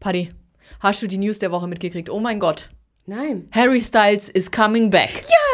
Paddy, hast du die News der Woche mitgekriegt? Oh mein Gott. Nein. Harry Styles is coming back.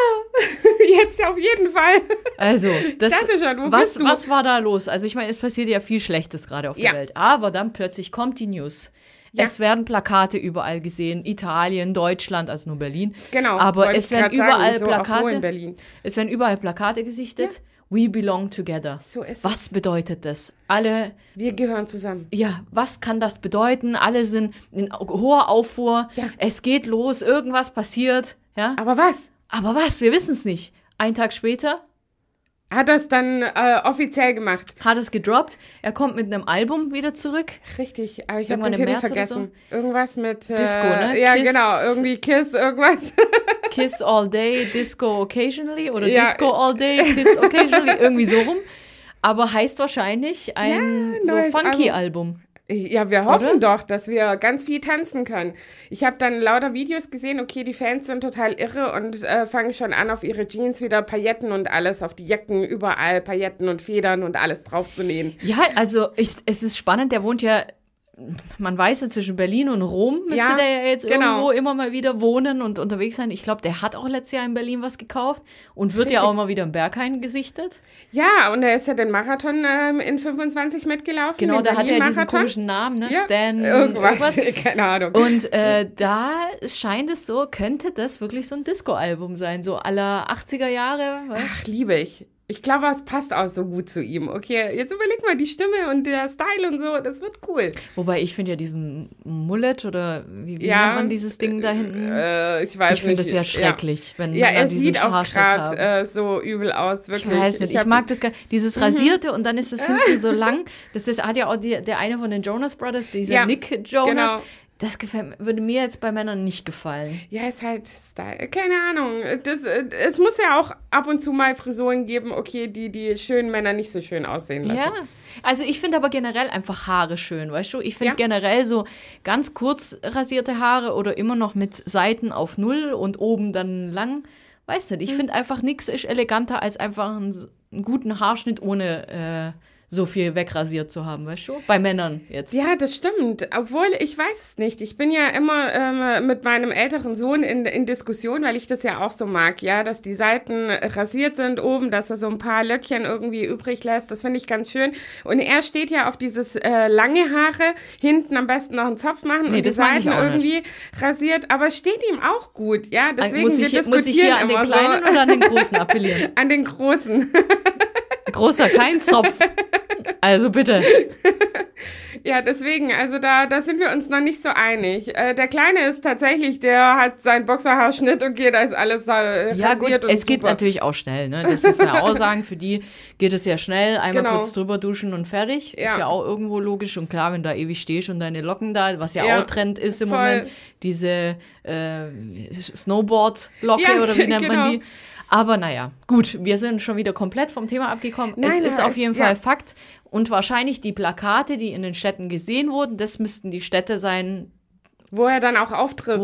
Ja, jetzt auf jeden Fall. Also, das, ich dachte schon, bist du? Was war da los? Also ich meine, es passiert ja viel Schlechtes gerade auf der Welt. Aber dann plötzlich kommt die News. Ja. Es werden Plakate überall gesehen. Italien, Deutschland, also nur Berlin. Genau. Aber es werden überall sagen, Plakate. Auch in Berlin. Es werden überall Plakate gesichtet. Ja. We belong together. So ist was es. Bedeutet das? Wir gehören zusammen. Ja, was kann das bedeuten? Alle sind in hoher Aufruhr. Ja. Es geht los, irgendwas passiert. Ja? Aber was? Wir wissen es nicht. Einen Tag später hat er es dann offiziell gemacht. Hat es gedroppt. Er kommt mit einem Album wieder zurück. Richtig, aber ich habe den Titel vergessen. So. Irgendwas mit Disco, ne? Ja, Kiss, genau. Irgendwie Kiss, irgendwas. Kiss all day, Disco occasionally. Oder Disco all day, Kiss occasionally. Irgendwie so rum. Aber heißt wahrscheinlich ein so funky Album. Ja, wir hoffen doch, dass wir ganz viel tanzen können. Ich habe dann lauter Videos gesehen, okay, die Fans sind total irre und fangen schon an, auf ihre Jeans wieder Pailletten und alles, auf die Jacken überall Pailletten und Federn und alles drauf zu nähen. Ja, also es ist spannend, der wohnt ja, man weiß ja, zwischen Berlin und Rom müsste der ja jetzt irgendwo immer mal wieder wohnen und unterwegs sein. Ich glaube, der hat auch letztes Jahr in Berlin was gekauft und wird ja auch immer wieder im Berghain gesichtet. Ja, und er ist ja den Marathon in 25 mitgelaufen. Genau, da hat er diesen komischen Namen, ne? Ja, Stan. Irgendwas, keine Ahnung. Und da scheint es so, könnte das wirklich so ein Disco-Album sein, so aller 80er Jahre. Was? Ach, liebe ich. Ich glaube, es passt auch so gut zu ihm. Okay, jetzt überleg mal die Stimme und der Style und so, das wird cool. Wobei, ich finde ja diesen Mullet oder wie nennt man dieses Ding da hinten? Ich weiß nicht. Ich finde das ja schrecklich, wenn man er diesen sieht auch gerade hat. So übel aus, wirklich. Ich weiß nicht, ich mag das gar nicht. Dieses Rasierte und dann ist es hinten so lang. Hat ja auch der eine von den Jonas Brothers, dieser Nick Jonas. Genau. Das würde mir jetzt bei Männern nicht gefallen. Ja, ist halt Style. Keine Ahnung. Es muss ja auch ab und zu mal Frisuren geben, okay, die schönen Männer nicht so schön aussehen lassen. Ja, also ich finde aber generell einfach Haare schön, weißt du? Ich finde generell so ganz kurz rasierte Haare oder immer noch mit Seiten auf 0 und oben dann lang. Weiß nicht, ich finde einfach nichts ist eleganter als einfach einen guten Haarschnitt ohne so viel wegrasiert zu haben, weißt du? Bei Männern jetzt. Ja, das stimmt. Obwohl, ich weiß es nicht. Ich bin ja immer mit meinem älteren Sohn in Diskussion, weil ich das ja auch so mag, ja, dass die Seiten rasiert sind oben, dass er so ein paar Löckchen irgendwie übrig lässt. Das finde ich ganz schön. Und er steht ja auf dieses lange Haare, hinten am besten noch einen Zopf machen und die Seiten irgendwie rasiert. Aber es steht ihm auch gut, ja. Deswegen muss ich hier an den Kleinen oder an den Großen appellieren? An den Großen. Großer, kein Zopf. Also bitte. Ja, deswegen, also da sind wir uns noch nicht so einig. Der Kleine ist tatsächlich, der hat seinen Boxerhaarschnitt, okay, da ist alles rasiert ja, gut, und es geht natürlich auch schnell, ne? Das muss man ja auch sagen. Für die geht es ja schnell. Einmal kurz drüber duschen und fertig. Ja. Ist ja auch irgendwo logisch. Und klar, wenn du da ewig stehst und deine Locken da, was ja auch Trend ist im Moment, diese Snowboard-Locke oder wie nennt man die? Aber naja, gut, wir sind schon wieder komplett vom Thema abgekommen. Es ist auf jeden Fall Fakt. Und wahrscheinlich die Plakate, die in den Städten gesehen wurden, das müssten die Städte sein, wo er dann auch auftritt.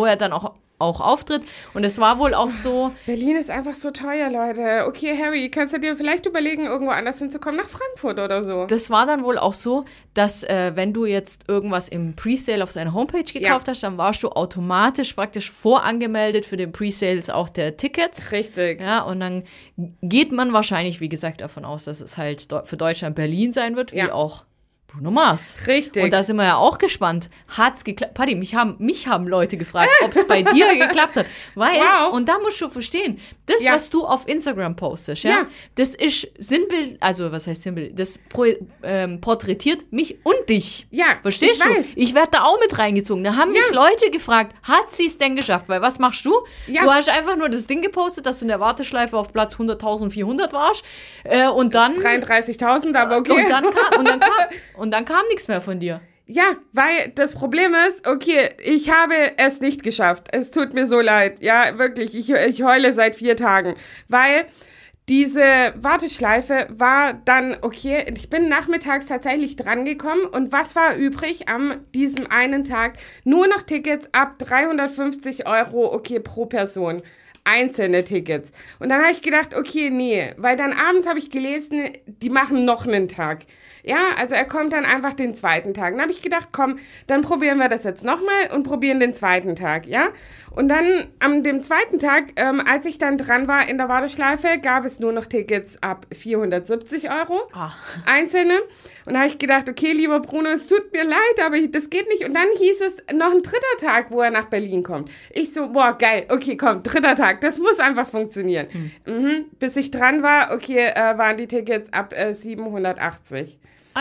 Und es war wohl auch so... Berlin ist einfach so teuer, Leute. Okay, Harry, kannst du dir vielleicht überlegen, irgendwo anders hinzukommen, nach Frankfurt oder so? Das war dann wohl auch so, dass wenn du jetzt irgendwas im Presale auf seiner Homepage gekauft hast, dann warst du automatisch praktisch vorangemeldet für den Presales auch der Tickets. Richtig. Ja, und dann geht man wahrscheinlich, wie gesagt, davon aus, dass es halt für Deutschland Berlin sein wird, wie auch Bruno Mars. Richtig. Und da sind wir ja auch gespannt. Hat's geklappt? Paddy, mich haben Leute gefragt, ob es bei dir geklappt hat. Weil, und da musst du verstehen, das, was du auf Instagram postest, das ist Sinnbild, also was heißt Sinnbild? Das porträtiert mich und dich. Ja, verstehst du? Weiß. Ich werde da auch mit reingezogen. Da haben mich Leute gefragt, hat sie es denn geschafft? Weil was machst du? Ja. Du hast einfach nur das Ding gepostet, dass du in der Warteschleife auf Platz 100.400 warst. Und dann 33.000, aber okay. Und dann kam nichts mehr von dir. Ja, weil das Problem ist, okay, ich habe es nicht geschafft. Es tut mir so leid. Ja, wirklich, ich heule seit 4 Tagen. Weil diese Warteschleife war dann, okay, ich bin nachmittags tatsächlich drangekommen und was war übrig an diesem einen Tag? Nur noch Tickets ab 350 €, okay, pro Person. Einzelne Tickets. Und dann habe ich gedacht, okay, nee, weil dann abends habe ich gelesen, die machen noch einen Tag. Ja, also er kommt dann einfach den zweiten Tag. Dann habe ich gedacht, komm, dann probieren wir das jetzt nochmal und probieren den zweiten Tag, ja. Und dann an dem zweiten Tag, als ich dann dran war in der Warteschleife, gab es nur noch Tickets ab 470 €, einzelne. Und da habe ich gedacht, okay, lieber Bruno, es tut mir leid, aber das geht nicht. Und dann hieß es noch ein dritter Tag, wo er nach Berlin kommt. Ich so, boah, geil, okay, komm, dritter Tag, das muss einfach funktionieren. Bis ich dran war, okay, waren die Tickets ab 780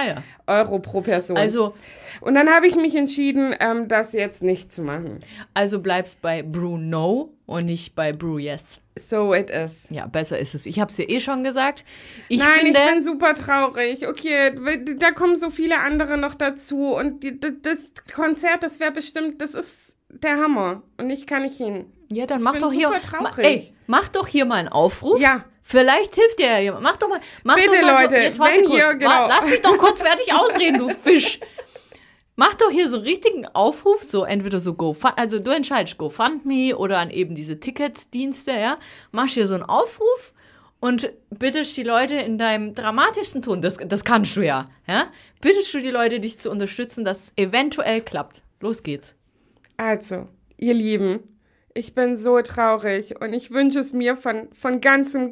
€ pro Person. Also, und dann habe ich mich entschieden, das jetzt nicht zu machen. Also bleibst bei Brew No und nicht bei Brew Yes. So it is. Ja, besser ist es. Ich habe es dir schon gesagt. Ich bin super traurig. Okay, da kommen so viele andere noch dazu. Und das Konzert, das wäre bestimmt, das ist der Hammer. Und ich kann nicht hin. Ja, dann mach doch hier. Mach doch hier mal einen Aufruf. Ja. Vielleicht hilft dir ja jemand. Mach doch mal Bitte, so, Leute, jetzt warte kurz. Lass mich doch kurz fertig ausreden, du Fisch. Mach doch hier so einen richtigen Aufruf, so entweder so also du entscheidest GoFundMe oder an eben diese Ticketsdienste, ja. Machst hier so einen Aufruf und bittest die Leute in deinem dramatischsten Ton, das kannst du ja. Bittest du die Leute, dich zu unterstützen, dass es eventuell klappt. Los geht's. Also, ihr Lieben, ich bin so traurig und ich wünsche es mir von ganzem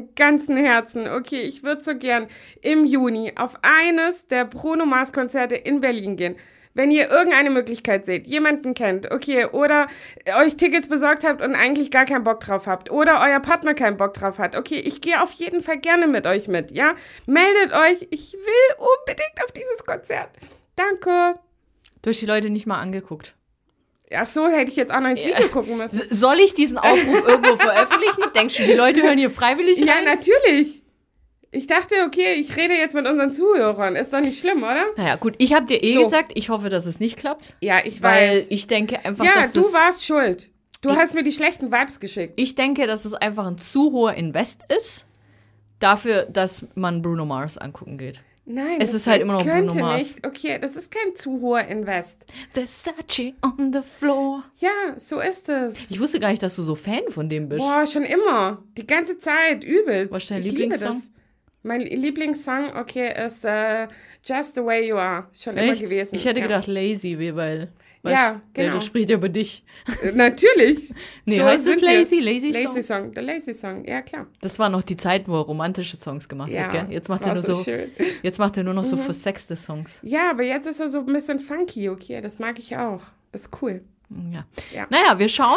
Herzen. Okay, ich würde so gern im Juni auf eines der Bruno Mars Konzerte in Berlin gehen. Wenn ihr irgendeine Möglichkeit seht, jemanden kennt, okay, oder euch Tickets besorgt habt und eigentlich gar keinen Bock drauf habt, oder euer Partner keinen Bock drauf hat, okay, ich gehe auf jeden Fall gerne mit euch mit, ja? Meldet euch, ich will unbedingt auf dieses Konzert. Danke. Du hast die Leute nicht mal angeguckt. Ach so, hätte ich jetzt auch noch ins Video gucken müssen. Soll ich diesen Aufruf irgendwo veröffentlichen? Denkst du, die Leute hören hier freiwillig rein? Ja, natürlich. Ich dachte, okay, ich rede jetzt mit unseren Zuhörern. Ist doch nicht schlimm, oder? Naja, gut. Ich habe dir gesagt, ich hoffe, dass es nicht klappt. Ja, ich weiß. Weil ich denke einfach, dass du warst schuld. Du hast mir die schlechten Vibes geschickt. Ich denke, dass es einfach ein zu hoher Invest ist, dafür, dass man Bruno Mars angucken geht. Nein, es ist halt immer noch Bruno Mars. Nicht. Okay, das ist kein zu hoher Invest. Versace on the floor. Ja, so ist es. Ich wusste gar nicht, dass du so Fan von dem bist. Boah, schon immer. Die ganze Zeit, übelst. Was ist dein Lieblingssong? Mein Lieblingssong, okay, ist Just the Way You Are. Schon immer gewesen. Ich hätte gedacht Lazy, weil... Ja, genau. Der spricht ja über dich. Natürlich. Nee, so heißt es Lazy? Lazy Song, der Lazy Song, ja klar. Das war noch die Zeit, wo er romantische Songs gemacht hat, gell? Jetzt macht er nur so schön. Jetzt macht er nur noch so versexte Songs. Ja, aber jetzt ist er so ein bisschen funky, okay, das mag ich auch. Das ist cool. Ja. Naja, wir schauen.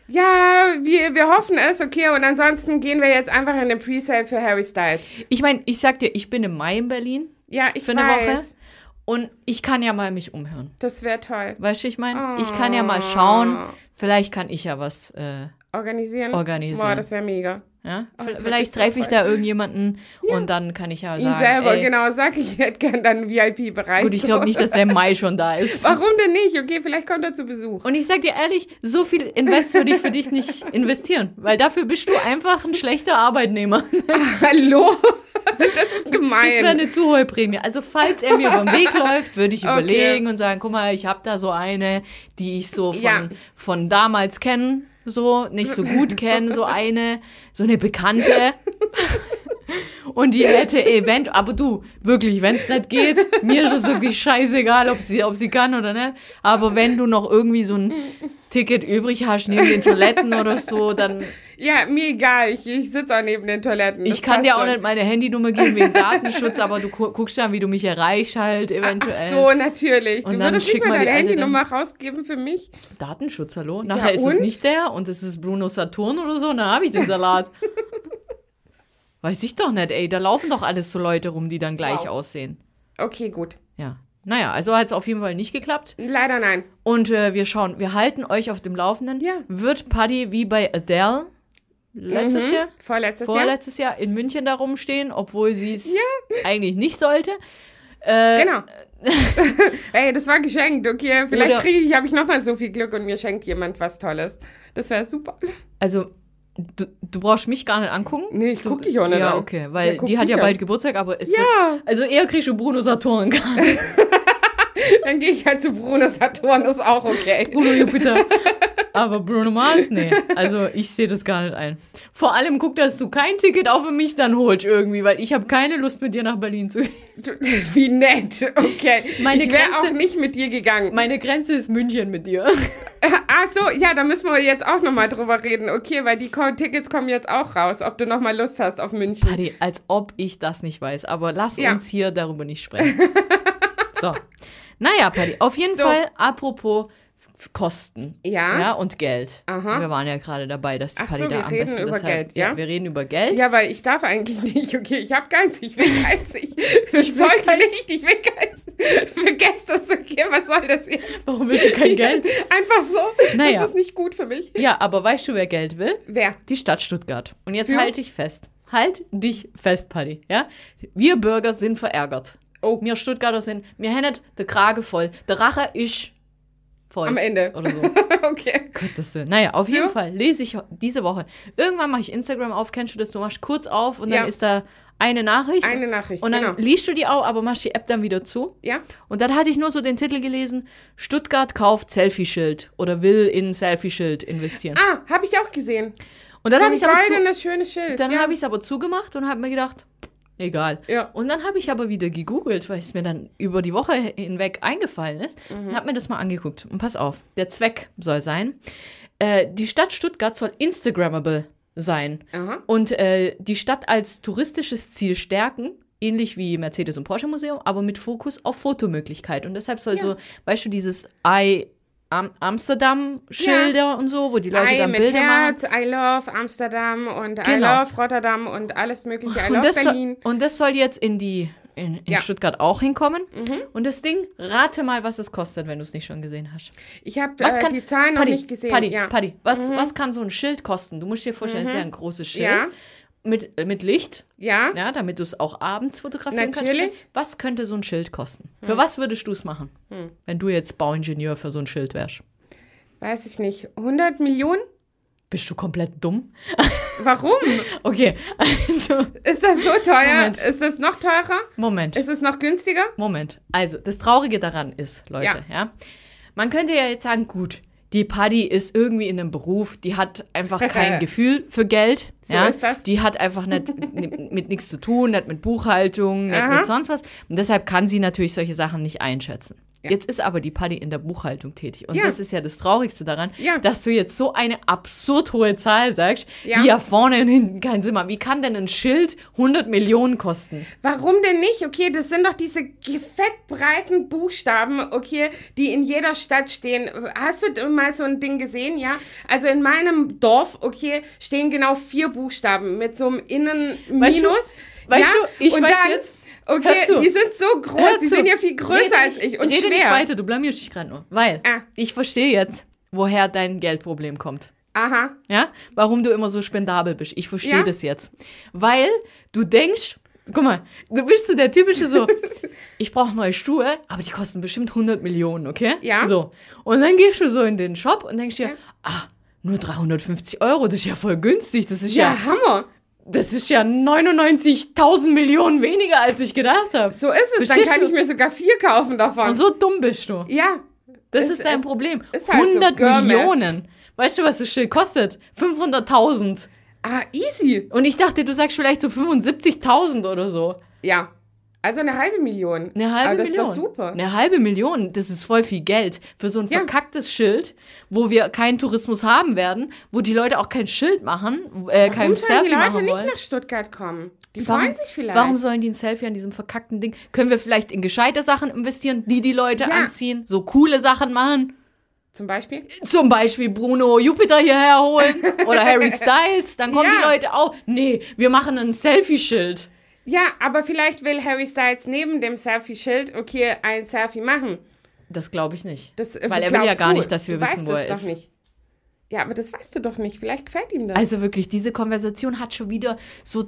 Ja, wir hoffen es, okay, und ansonsten gehen wir jetzt einfach in den Presale für Harry Styles. Ich meine, ich sag dir, ich bin im Mai in Berlin. Ja, ich für eine Woche. Und ich kann ja mal mich umhören. Das wäre toll. Weißt du, ich meine, ich kann ja mal schauen, vielleicht kann ich ja was organisieren. Boah, das wäre mega. Ja? Vielleicht treffe ich da irgendjemanden und dann kann ich ja sagen, ihn selber, genau, sag ich hätte gern dann VIP-Bereich. Gut, ich glaube nicht, dass der im Mai schon da ist. Warum denn nicht? Okay, vielleicht kommt er zu Besuch. Und ich sag dir ehrlich, so viel Invest würde ich für dich nicht investieren, weil dafür bist du einfach ein schlechter Arbeitnehmer. Hallo? Das ist gemein. Das wäre eine zu hohe Prämie. Also falls er mir über den Weg läuft, würde ich überlegen und sagen, guck mal, ich habe da so eine, die ich so von damals kenne, so nicht so gut kenne, so eine Bekannte. Und die hätte aber du, wirklich, wenn es nicht geht, mir ist es wirklich scheißegal, ob sie kann oder nicht. Aber wenn du noch irgendwie so ein Ticket übrig hast, neben den Toiletten oder so, dann... Ja, mir egal, ich sitze auch neben den Toiletten. Ich kann dir auch nicht meine Handynummer geben wegen Datenschutz, aber du guckst dann, wie du mich erreichst halt eventuell. Ach so, natürlich. Und du würdest nicht mal deine Handynummer rausgeben für mich? Datenschutz, hallo? Nachher ist es nicht der und es ist Bruno Saturn oder so, und dann habe ich den Salat. Weiß ich doch nicht, ey. Da laufen doch alles so Leute rum, die dann gleich aussehen. Okay, gut. Ja. Naja, also hat es auf jeden Fall nicht geklappt. Leider nein. Und wir halten euch auf dem Laufenden. Ja. Wird Paddy wie bei Adele vorletztes Jahr in München da rumstehen, obwohl sie es eigentlich nicht sollte. Genau. Ey, das war geschenkt, okay? Vielleicht habe ich nochmal so viel Glück und mir schenkt jemand was Tolles. Das wäre super. Also, Du brauchst mich gar nicht angucken. Nee, ich guck dich auch nicht an. Ja, okay, weil die hat ja bald Geburtstag, aber es wird, also eher kriegst du Bruno Saturn. Dann gehe ich halt zu Bruno Saturn, das ist auch okay. Bruno Jupiter. Aber Bruno Mars, nee. Also ich sehe das gar nicht ein. Vor allem guck, dass du kein Ticket auch für mich dann holst irgendwie, weil ich habe keine Lust, mit dir nach Berlin zu gehen. Wie nett, okay. Ich wäre auch nicht mit dir gegangen. Meine Grenze ist München mit dir. Ach so, ja, da müssen wir jetzt auch nochmal drüber reden. Okay, weil die Tickets kommen jetzt auch raus, ob du nochmal Lust hast auf München. Paddy, als ob ich das nicht weiß. Aber lass uns hier darüber nicht sprechen. So. Naja, Paddy, auf jeden Fall, apropos Kosten. Ja, und Geld. Aha. Wir waren ja gerade dabei, dass die Paddy da am besten... wir reden über Geld, ja? Wir reden über Geld. Ja, weil ich darf eigentlich nicht. Okay, ich habe keins, ich will keins. Ich sollte nicht, ich will keins. Vergesst das, okay, was soll das jetzt? Warum willst du kein Geld? Einfach so, naja. Das ist nicht gut für mich. Ja, aber weißt du, wer Geld will? Wer? Die Stadt Stuttgart. Und jetzt halt dich fest. Halt dich fest, Paddy. Ja? Wir Bürger sind verärgert. Oh. Wir Stuttgarter sind, wir haben nicht den Kragen voll. Der Rache ist voll. Am Ende. Oder so. Okay. Gottes Willen. Naja, auf jeden Fall lese ich diese Woche. Irgendwann mache ich Instagram auf, kennst du das? Du machst kurz auf und dann ist da eine Nachricht. Eine Nachricht, und dann liest du die auch, aber machst die App dann wieder zu. Ja. Und dann hatte ich nur so den Titel gelesen, Stuttgart kauft Selfie-Schild oder will in Selfie-Schild investieren. Ah, habe ich auch gesehen. Und dann so habe ich aber schönes Schild. Dann habe ich es aber zugemacht und habe mir gedacht, egal. Ja. Und dann habe ich aber wieder gegoogelt, weil es mir dann über die Woche hinweg eingefallen ist und habe mir das mal angeguckt. Und pass auf, der Zweck soll sein, die Stadt Stuttgart soll Instagrammable sein. Aha. Und die Stadt als touristisches Ziel stärken, ähnlich wie Mercedes- und Porsche-Museum, aber mit Fokus auf Fotomöglichkeit. Und deshalb soll so, weißt du, dieses Amsterdam-Schilder und so, wo die Leute dann Bilder Herz, machen. I love Amsterdam und I love Rotterdam und alles mögliche. I love Berlin. Und das soll jetzt in Stuttgart auch hinkommen. Und das Ding, rate mal, was es kostet, wenn du es nicht schon gesehen hast. Ich habe die Zahlen noch nicht gesehen. Paddy, was kann so ein Schild kosten? Du musst dir vorstellen, es ist ja ein großes Schild. Ja. Mit Licht. Ja. Ja, damit du es auch abends fotografieren Natürlich. kannst. Was könnte so ein Schild kosten? Für was würdest du es machen, wenn du jetzt Bauingenieur für so ein Schild wärst? Weiß ich nicht. 100 Millionen? Bist du komplett dumm? Warum? Okay, also... Ist das so teuer? Moment. Ist das noch teurer? Moment. Ist es noch günstiger? Moment. Also, das Traurige daran ist, Leute, ja. Man könnte ja jetzt sagen, gut, die Paddy ist irgendwie in einem Beruf, die hat einfach kein Gefühl für Geld. So ist das. Die hat einfach nicht mit nichts zu tun, nicht mit Buchhaltung, nicht mit sonst was. Und deshalb kann sie natürlich solche Sachen nicht einschätzen. Ja. Jetzt ist aber die Paddy in der Buchhaltung tätig. Und das ist ja das Traurigste daran, dass du jetzt so eine absurd hohe Zahl sagst, die ja vorne und hinten keinen Sinn macht. Wie kann denn ein Schild 100 Millionen kosten? Warum denn nicht? Okay, das sind doch diese fettbreiten Buchstaben, okay, die in jeder Stadt stehen. Hast du mal so ein Ding gesehen, ja? Also in meinem Dorf, okay, stehen genau 4 Buchstaben mit so einem Innen-Minus. Weißt du, ich weiß jetzt... Okay, die sind so groß, die sind ja viel größer als ich und rede schwer. Nicht weiter, du blamierst dich gerade nur. Weil ich verstehe jetzt, woher dein Geldproblem kommt. Aha. Ja? Warum du immer so spendabel bist. Ich verstehe das jetzt. Weil du denkst, guck mal, du bist so der typische so, ich brauche neue Schuhe, aber die kosten bestimmt 100 Millionen, okay? Ja. So. Und dann gehst du so in den Shop und denkst dir, nur 350 €, das ist ja voll günstig. Das ist ja Hammer. Das ist ja 99.000 Millionen weniger, als ich gedacht habe. So ist es, dann kann ich mir sogar 4 kaufen davon. Und so dumm bist du. Ja. Das ist dein Problem. Ist halt 100 so Millionen. Weißt du, was das Schild kostet? 500.000. Ah, easy. Und ich dachte, du sagst vielleicht so 75.000 oder so. Ja. Also 500.000. Aber das ist doch super. 500.000, das ist voll viel Geld für so ein verkacktes Schild, wo wir keinen Tourismus haben werden, wo die Leute auch kein Schild machen, kein Selfie machen wollen. Warum sollen die Leute nicht nach Stuttgart kommen? Die freuen sich vielleicht. Warum sollen die ein Selfie an diesem verkackten Ding? Können wir vielleicht in gescheite Sachen investieren, die Leute anziehen, so coole Sachen machen? Zum Beispiel? Zum Beispiel Bruno Jupiter hierher holen oder Harry Styles, dann kommen die Leute auch. Nee, wir machen ein Selfie-Schild. Ja, aber vielleicht will Harry Styles neben dem Selfie-Schild, okay, ein Selfie machen. Das glaube ich nicht. Weil er will ja gar nicht, dass wir wissen, wo er ist. Doch nicht. Ja, aber das weißt du doch nicht. Vielleicht gefällt ihm das. Also wirklich, diese Konversation hat schon wieder so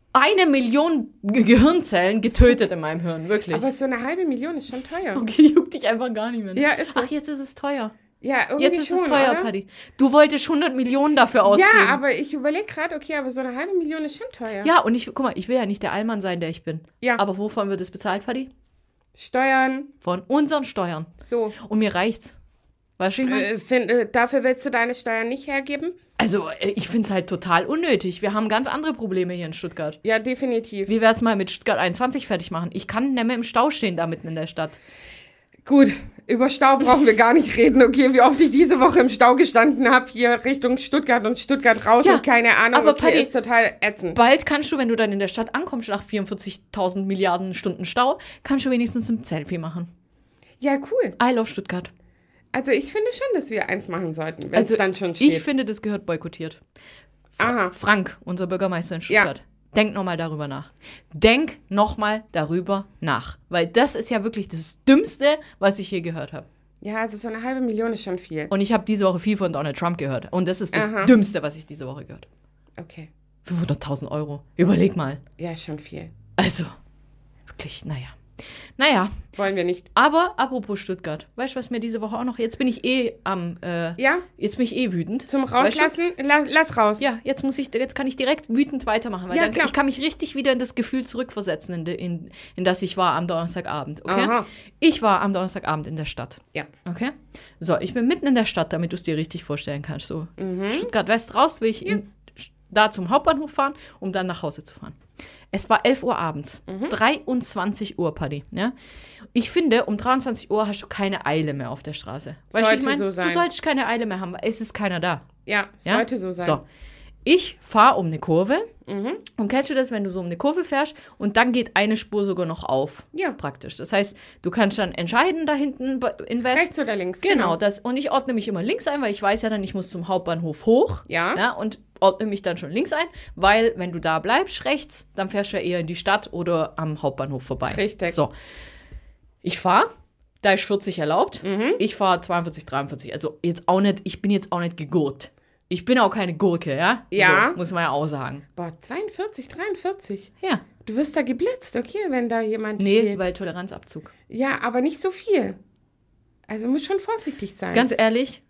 1 Million Gehirnzellen getötet in meinem Hirn, wirklich. Aber so 500.000 ist schon teuer. Okay, juckt dich einfach gar nicht mehr. Ja, ist so. Ach, jetzt ist es teuer. Ja, irgendwie Jetzt ist schon, es teuer, oder? Paddy. Du wolltest 100 Millionen dafür ausgeben. Ja, aber ich überlege gerade, okay, aber so eine halbe Million ist schon teuer. Ja, und guck mal, ich will ja nicht der Allmann sein, der ich bin. Ja. Aber wovon wird es bezahlt, Paddy? Steuern, Von unseren Steuern. so. Und mir reicht's. Weißt du, wie ich meine? Dafür willst du deine Steuern nicht hergeben? Also, ich finde es halt total unnötig. Wir haben ganz andere Probleme hier in Stuttgart. Ja, definitiv. Wie wär's mal mit Stuttgart 21 fertig machen? Ich kann nicht mehr im Stau stehen da mitten in der Stadt. Gut, über Stau brauchen wir gar nicht reden. Okay, wie oft ich diese Woche im Stau gestanden habe, hier Richtung Stuttgart und Stuttgart raus Ja, und keine Ahnung, aber okay, Paddy, ist total ätzend. Bald kannst du, wenn du dann in der Stadt ankommst, nach 44.000 Milliarden Stunden Stau, kannst du wenigstens ein Selfie machen. Ja, cool. I love Stuttgart. Also ich finde schon, dass wir eins machen sollten, wenn es dann schon steht. Ich finde, das gehört boykottiert. Aha. Frank, unser Bürgermeister in Stuttgart. Denk nochmal darüber nach. Denk nochmal darüber nach. Weil das ist ja wirklich das Dümmste, was ich je gehört habe. Ja, also so eine halbe Million ist schon viel. Und ich habe diese Woche viel von Donald Trump gehört. Und das ist das Aha. Dümmste, was ich diese Woche gehört habe. Okay. 500.000 Euro. Überleg mal. Ja, ist schon viel. Also, wirklich, Naja, Wollen wir nicht. aber apropos Stuttgart. Weißt du, was mir diese Woche auch noch... Jetzt bin ich Ja? Jetzt bin ich wütend. Zum Weißt du? Rauslassen? Lass raus. Ja, jetzt kann ich direkt wütend weitermachen, weil Ja, dann, klar. ich kann mich richtig wieder in das Gefühl zurückversetzen, in das ich war am Donnerstagabend, okay? Aha. Ich war am Donnerstagabend in der Stadt, Ja. okay? So, ich bin mitten in der Stadt, damit du es dir richtig vorstellen kannst. So, Stuttgart West raus, will ich da zum Hauptbahnhof fahren, um dann nach Hause zu fahren. Es war 11 Uhr abends, 23 Uhr, Paddy, ja? Ich finde, um 23 Uhr hast du keine Eile mehr auf der Straße. Weißt du, wie ich Sollte meine? so sein. Du solltest keine Eile mehr haben, weil es ist keiner da. Ja, Ja? sollte so sein. So, ich fahre um eine Kurve und kennst du das, wenn du so um eine Kurve fährst und dann geht eine Spur sogar noch auf? Ja. Praktisch. Das heißt, du kannst dann entscheiden da hinten in West. Rechts oder links? Genau, und ich ordne mich immer links ein, weil ich weiß ja dann, ich muss zum Hauptbahnhof hoch. Ja. Und ordne mich dann schon links ein, weil wenn du da bleibst, rechts, dann fährst du ja eher in die Stadt oder am Hauptbahnhof vorbei. Richtig. So, ich fahre, da ist 40 erlaubt, ich fahre 42, 43, also jetzt auch nicht, ich bin jetzt auch nicht gegurkt. Ich bin auch keine Gurke, ja? Ja. So, muss man ja auch sagen. Boah, 42, 43. Ja. Du wirst da geblitzt, okay, wenn da jemand Nee, steht. weil Toleranzabzug. Ja, aber nicht so viel. Also muss schon vorsichtig sein. Ganz ehrlich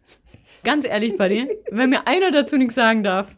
bei dir, wenn mir einer dazu nichts sagen darf,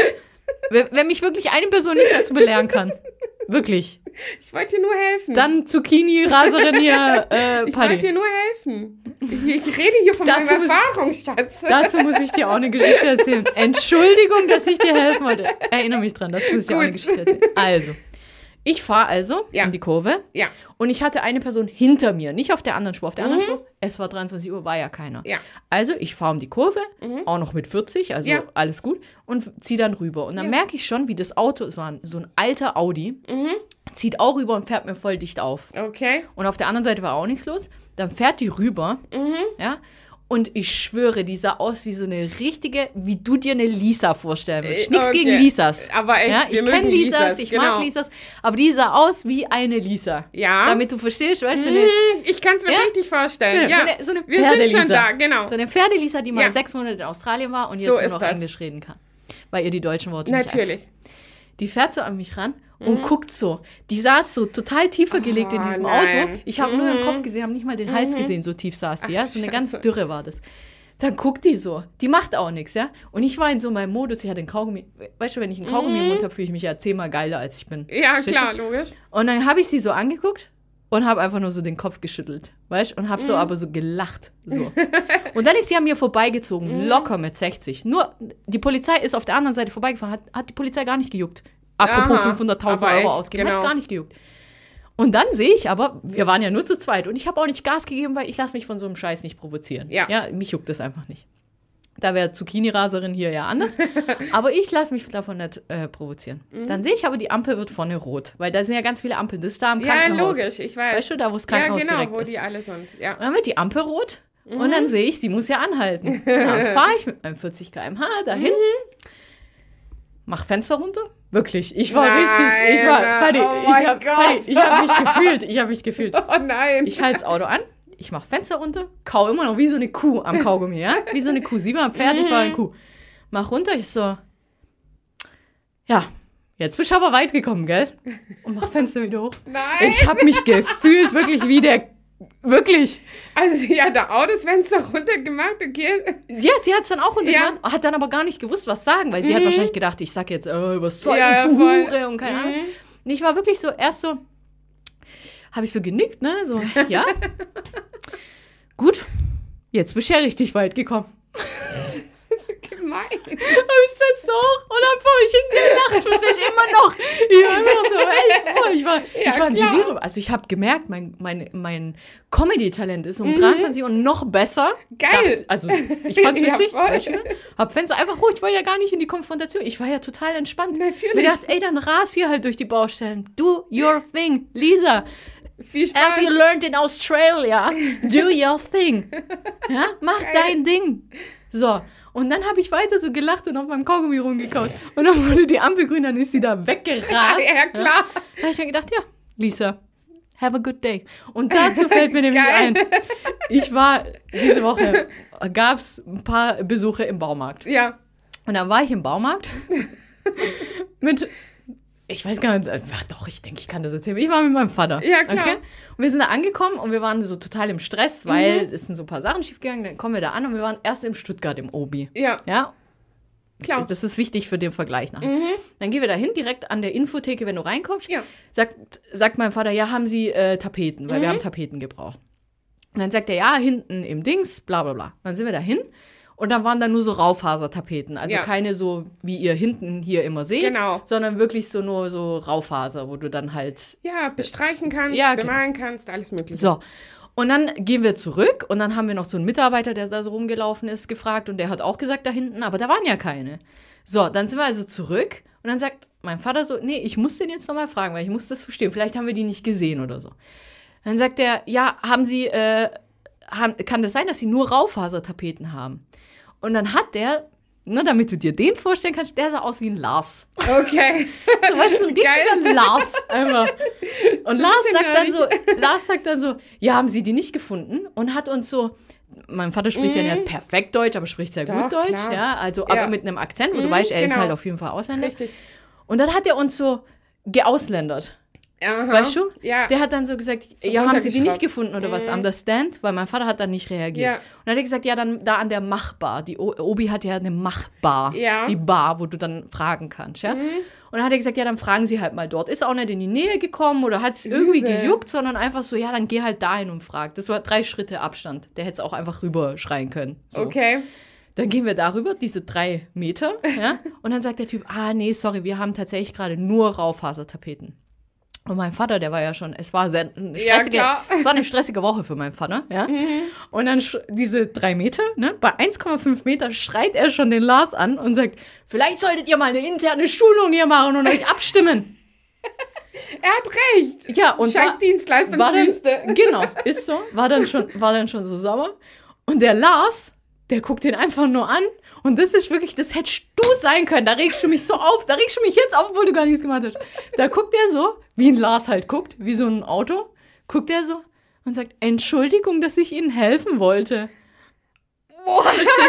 wenn mich wirklich eine Person nicht dazu belehren kann, wirklich, Ich wollte dir nur helfen. dann Zucchini-Raserin hier, Ich Paddy. wollte dir nur helfen. Ich rede hier von Dazu meiner muss- Erfahrung, Schatz. Dazu muss ich dir auch eine Geschichte erzählen. Entschuldigung, dass ich dir helfen wollte. Erinnere mich dran, dazu muss ich dir auch eine Gut. Geschichte erzählen. Also, ich fahre Ja. in die Kurve Ja. und ich hatte eine Person hinter mir, nicht auf der anderen Spur. Auf der anderen Spur, es war 23 Uhr, war ja keiner. Ja. Also, ich fahre um die Kurve, auch noch mit 40, also Ja. alles gut, und ziehe dann rüber. Und dann merke ich schon, wie das Auto, es war so ein alter Audi, zieht auch rüber und fährt mir voll dicht auf. Okay. Und auf der anderen Seite war auch nichts los. Dann fährt die rüber, ja, und ich schwöre, die sah aus wie so eine richtige, wie du dir eine Lisa vorstellen würdest. Nichts Okay. gegen Lisas. Aber echt, ja, wir ich kenne mögen Lisas, ich genau. mag Lisas, aber die sah aus wie eine Lisa. Ja. Damit du verstehst, weißt du, eine, Ich kann es mir Ja? richtig vorstellen. Ja, Ja, so eine wir sind Pferdelisa. schon da, genau. so eine Pferdelisa, die mal Ja. 6 Monate in Australien war und jetzt So nur ist noch das. Englisch reden kann. Weil ihr die deutschen Worte nicht Natürlich. einfällt. Die fährt so an mich ran und guckt so. Die saß so total tiefer gelegt in diesem Auto. nein. Ich habe nur den Kopf gesehen, habe nicht mal den Hals gesehen, so tief saß die. Ja? Ach, So eine ganz Scheiße. dürre war das. Dann guckt die so. Die macht auch nichts, ja. Und ich war in so meinem Modus, ich hatte einen Kaugummi. Weißt du, wenn ich einen Kaugummi im Mund habe, fühle ich mich ja 10-mal geiler, als ich bin. Ja, Verstehst du? klar, logisch. Und dann habe ich sie so angeguckt und habe einfach nur so den Kopf geschüttelt, weißt? Und habe so aber so gelacht, so. Und dann ist sie an mir vorbeigezogen, locker mit 60. Nur, die Polizei ist auf der anderen Seite vorbeigefahren, hat die Polizei gar nicht gejuckt. Apropos Aha, 500.000 aber Euro echt, ausgeben, genau. hat gar nicht gejuckt. Und dann sehe ich aber, wir waren ja nur zu zweit und ich habe auch nicht Gas gegeben, weil ich lasse mich von so einem Scheiß nicht provozieren. Ja. Mich juckt das einfach nicht. Da wäre Zucchini-Raserin hier ja anders. Aber ich lasse mich davon nicht provozieren. Dann sehe ich aber, die Ampel wird vorne rot. Weil da sind ja ganz viele Ampeln. Das ist da am Ja, Krankenhaus. logisch, ich weiß. Weißt du, da wo das Krankenhaus ja, genau, direkt wo ist. die alle sind. Ja. Und dann wird die Ampel rot. Und dann sehe ich, sie muss ja anhalten. Dann fahre ich mit meinem 40 km/h dahin. Mach Fenster runter. Wirklich, ich war Nein, richtig, ich war, Paddy, oh mein Gott. ich habe mich gefühlt. Oh nein. Ich halte das Auto an, ich mache Fenster runter, kau immer noch wie so eine Kuh am Kaugummi, ja? Wie so eine Kuh. Sie war am Pferd, ich war eine Kuh. Mach runter, ich so, ja, jetzt bist du aber weit gekommen, gell? Und mach Fenster wieder hoch. Nein. Ich habe mich gefühlt wirklich wie der Wirklich. Also sie hatte auch das Fenster runtergemacht, okay. Ja, sie hat es dann auch runtergemacht, hat dann aber gar nicht gewusst, was sagen, weil sie hat wahrscheinlich gedacht, ich sag jetzt, was soll das, du Hure und keine Ahnung. Und ich war wirklich so, erst so, habe ich so genickt, ne, so, ja. Gut, jetzt bist du ja richtig weit gekommen. Gemein. Hab ich das Fenster hoch und hab vor mich hingelacht. Verstehe ich immer noch. Ich war immer noch so 11 Uhr. Ich war ein Delirium. Also ich habe gemerkt, mein Comedy-Talent ist um 23 Uhr noch besser. Geil. Also ich fand's witzig. Ja, weißt du? Hab Fenster einfach ruhig. Ich war ja gar nicht in die Konfrontation. Ich war ja total entspannt. Natürlich. Mir gedacht, ey, dann ras hier halt durch die Baustellen. Do your thing. Lisa. Viel Spaß. As you learned in Australia, do your thing. Ja, mach dein Ding. So, und dann habe ich weiter so gelacht und auf meinem Kaugummi rumgekaut. Und dann wurde die Ampel grün, dann ist sie da weggerast. Ja, klar. Ja. Da habe ich mir gedacht, ja, Lisa, have a good day. Und dazu fällt mir nämlich ein, diese Woche gab es ein paar Besuche im Baumarkt. Ja. Und dann war ich im Baumarkt mit... Ich weiß gar nicht, doch, ich denke, ich kann das erzählen. Ich war mit meinem Vater. Ja, klar. Okay? Und wir sind da angekommen und wir waren so total im Stress, weil es sind so ein paar Sachen schiefgegangen. Dann kommen wir da an und wir waren erst in Stuttgart im Obi. Ja. Ja. Klar. Das ist wichtig für den Vergleich nachher. Dann gehen wir da hin, direkt an der Infotheke, wenn du reinkommst. Ja. Sagt mein Vater, ja, haben Sie Tapeten, weil wir haben Tapeten gebraucht. Und dann sagt er, ja, hinten im Dings, bla bla bla. Dann sind wir da hin. Und dann waren da nur so Raufasertapeten. Also keine so, wie ihr hinten hier immer seht, sondern wirklich so nur so Raufaser, wo du dann halt... Ja, bestreichen kannst, bemalen kannst, alles mögliche. So, und dann gehen wir zurück und dann haben wir noch so einen Mitarbeiter, der da so rumgelaufen ist, gefragt und der hat auch gesagt, da hinten, aber da waren ja keine. So, dann sind wir also zurück und dann sagt mein Vater so, nee, ich muss den jetzt nochmal fragen, weil ich muss das verstehen. Vielleicht haben wir die nicht gesehen oder so. Dann sagt er, ja, haben Sie, kann das sein, dass Sie nur Raufasertapeten haben? Und dann hat der, ne, damit du dir den vorstellen kannst, der sah aus wie ein Lars. Okay. So, weißt du, ein richtiger Lars einfach. Und so Lars sagt dann so, ja, haben Sie die nicht gefunden? Und hat uns so, mein Vater spricht ja nicht perfekt Deutsch, aber spricht sehr gut Deutsch, klar. Ja, also aber mit einem Akzent, wo du weißt, er ist halt auf jeden Fall Ausländer. Richtig. Und dann hat er uns so geausländert. Aha. Weißt du? Ja. Der hat dann so gesagt, so ja, haben Sie die nicht gefunden oder was? Understand? Weil mein Vater hat dann nicht reagiert. Ja. Und dann hat er gesagt, ja, dann da an der Machbar. Die Obi hat ja eine Machbar. Ja. Die Bar, wo du dann fragen kannst, ja? Und dann hat er gesagt, ja, dann fragen Sie halt mal dort. Ist auch nicht in die Nähe gekommen oder hat es irgendwie gejuckt, sondern einfach so, ja, dann geh halt dahin und frag. Das war 3 Schritte Abstand. Der hätte es auch einfach rüberschreien können. So. Okay. Dann gehen wir darüber, diese 3 Meter, ja? Und dann sagt der Typ, nee, sorry, wir haben tatsächlich gerade nur Raufasertapeten. Und mein Vater, der war ja schon, es war eine stressige Woche für meinen Vater, ja. Und dann diese 3 Meter, ne, bei 1,5 Meter schreit er schon den Lars an und sagt, vielleicht solltet ihr mal eine interne Schulung hier machen und euch abstimmen. Er hat recht. Ja, und scheiß Dienstleistungswüste. Genau, ist so, war dann schon so sauer. Und der Lars, der guckt den einfach nur an. Und das ist wirklich, das hättest du sein können. Da regst du mich so auf. Da regst du mich jetzt auf, obwohl du gar nichts gemacht hast. Da guckt er so, wie ein Lars halt guckt, wie so ein Auto. Guckt er so und sagt, Entschuldigung, dass ich Ihnen helfen wollte. Boah,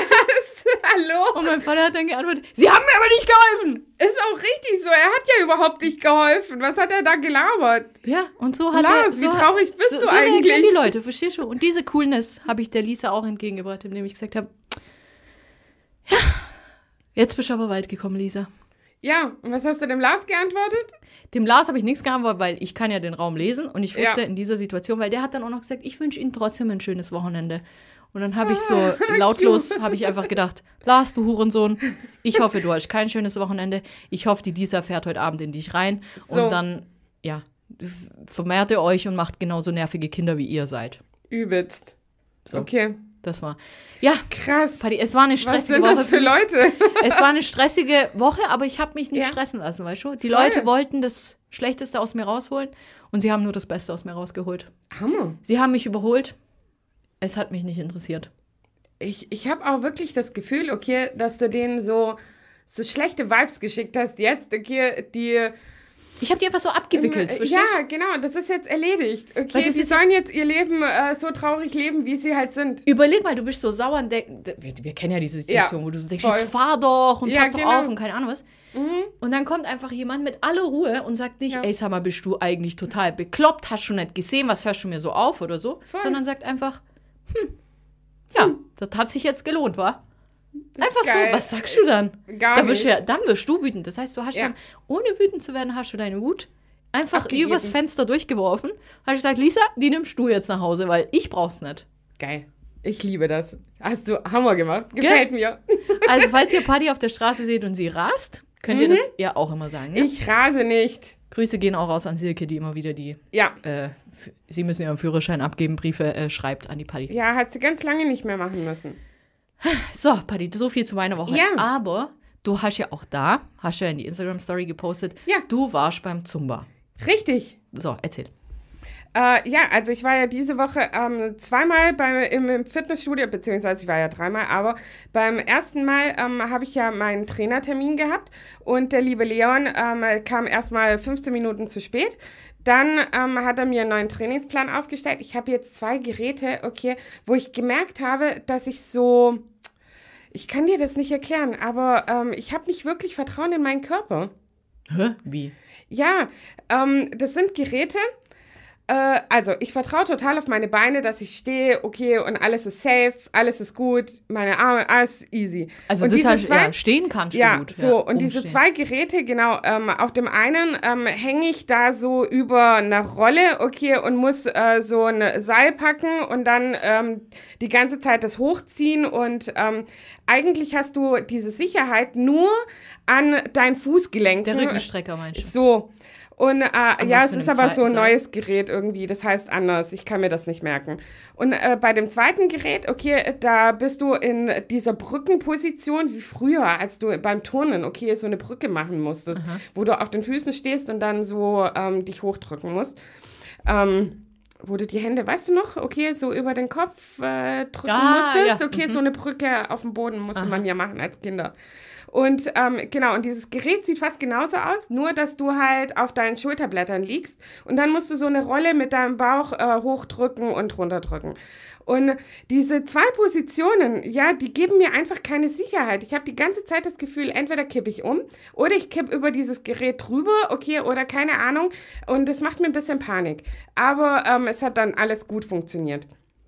hallo? Und mein Vater hat dann geantwortet, Sie haben mir aber nicht geholfen. Ist auch richtig so. Er hat ja überhaupt nicht geholfen. Was hat er da gelabert? Ja, und so hat Lars, wie traurig bist du eigentlich? So die Leute, verstehst du? Und diese Coolness habe ich der Lisa auch entgegengebracht, indem ich gesagt habe, ja, jetzt bist du aber weit gekommen, Lisa. Ja, und was hast du dem Lars geantwortet? Dem Lars habe ich nichts geantwortet, weil ich kann ja den Raum lesen und ich wusste in dieser Situation, weil der hat dann auch noch gesagt, ich wünsche Ihnen trotzdem ein schönes Wochenende. Und dann habe ich so lautlos, habe ich einfach gedacht, Lars, du Hurensohn, ich hoffe, du hast kein schönes Wochenende. Ich hoffe, die Lisa fährt heute Abend in dich rein. So. Und dann, ja, vermehrt ihr euch und macht genauso nervige Kinder, wie ihr seid. Übelst. So. Okay. Das war, ja, krass. Paddy, es war eine stressige Woche. Was sind das für Leute? Es war eine stressige Woche, aber ich habe mich nicht stressen lassen, weißt du? Die Leute wollten das Schlechteste aus mir rausholen und sie haben nur das Beste aus mir rausgeholt. Hammer. Sie haben mich überholt. Es hat mich nicht interessiert. Ich habe auch wirklich das Gefühl, okay, dass du denen so schlechte Vibes geschickt hast jetzt, okay, die Ich habe die einfach so abgewickelt, verstehst du? Ja, genau, das ist jetzt erledigt. Okay, die sollen jetzt ihr Leben so traurig leben, wie sie halt sind. Überleg mal, du bist so sauer und wir kennen ja diese Situation, wo du so denkst, voll. jetzt fahr doch und pass doch genau. auf und keine Ahnung was. Und dann kommt einfach jemand mit aller Ruhe und sagt nicht, ey, sag mal, bist du eigentlich total bekloppt, hast du nicht gesehen, was hörst du mir so auf oder so, sondern sagt einfach, das hat sich jetzt gelohnt, wa? Einfach so, was sagst du dann? Gar nicht. Dann wirst du wütend. Das heißt, du hast dann, ohne wütend zu werden, hast du deine Wut einfach übers Fenster durchgeworfen. Hast gesagt, Lisa, die nimmst du jetzt nach Hause, weil ich brauch's nicht. Geil. Ich liebe das. Hast du Hammer gemacht. Gefällt mir. Also, falls ihr Paddy auf der Straße seht und sie rast, könnt ihr das ja auch immer sagen. Ne? Ich rase nicht. Grüße gehen auch raus an Silke, die immer wieder sie müssen ihren Führerschein abgeben, Briefe schreibt an die Paddy. Ja, hat sie ganz lange nicht mehr machen müssen. So, Paddy, so viel zu meiner Woche. Ja. Aber du hast ja auch hast ja in die Instagram-Story gepostet, du warst beim Zumba. Richtig. So, erzähl. Also ich war ja diese Woche zweimal im Fitnessstudio, beziehungsweise ich war ja dreimal, aber beim ersten Mal habe ich ja meinen Trainertermin gehabt und der liebe Leon kam erstmal 15 Minuten zu spät. Dann hat er mir einen neuen Trainingsplan aufgestellt. Ich habe jetzt 2 Geräte, wo ich gemerkt habe, dass ich kann dir das nicht erklären, aber ich habe nicht wirklich Vertrauen in meinen Körper. Hä? Wie? Ja, das sind Geräte. Also, ich vertraue total auf meine Beine, dass ich stehe, und alles ist safe, alles ist gut, meine Arme, alles easy. Also, und das heißt, stehen kannst du gut. Und diese 2 Geräte, genau, auf dem einen hänge ich da so über einer Rolle, und muss so ein Seil packen und dann die ganze Zeit das hochziehen und eigentlich hast du diese Sicherheit nur an dein Fußgelenk. Der Rückenstrecker meinst du? So. Und es ist aber so ein neues Gerät irgendwie, das heißt anders, ich kann mir das nicht merken. Und bei dem zweiten Gerät, da bist du in dieser Brückenposition wie früher, als du beim Turnen, so eine Brücke machen musstest, wo du auf den Füßen stehst und dann so dich hochdrücken musst. Wo du die Hände, weißt du noch, so über den Kopf drücken musstest. Ja. So eine Brücke auf dem Boden musste man ja machen als Kinder. Und und dieses Gerät sieht fast genauso aus, nur dass du halt auf deinen Schulterblättern liegst und dann musst du so eine Rolle mit deinem Bauch hochdrücken und runterdrücken. Und diese 2 Positionen, die geben mir einfach keine Sicherheit. Ich habe die ganze Zeit das Gefühl, entweder kippe ich um oder ich kippe über dieses Gerät drüber, oder keine Ahnung. Und das macht mir ein bisschen Panik. Aber es hat dann alles gut funktioniert.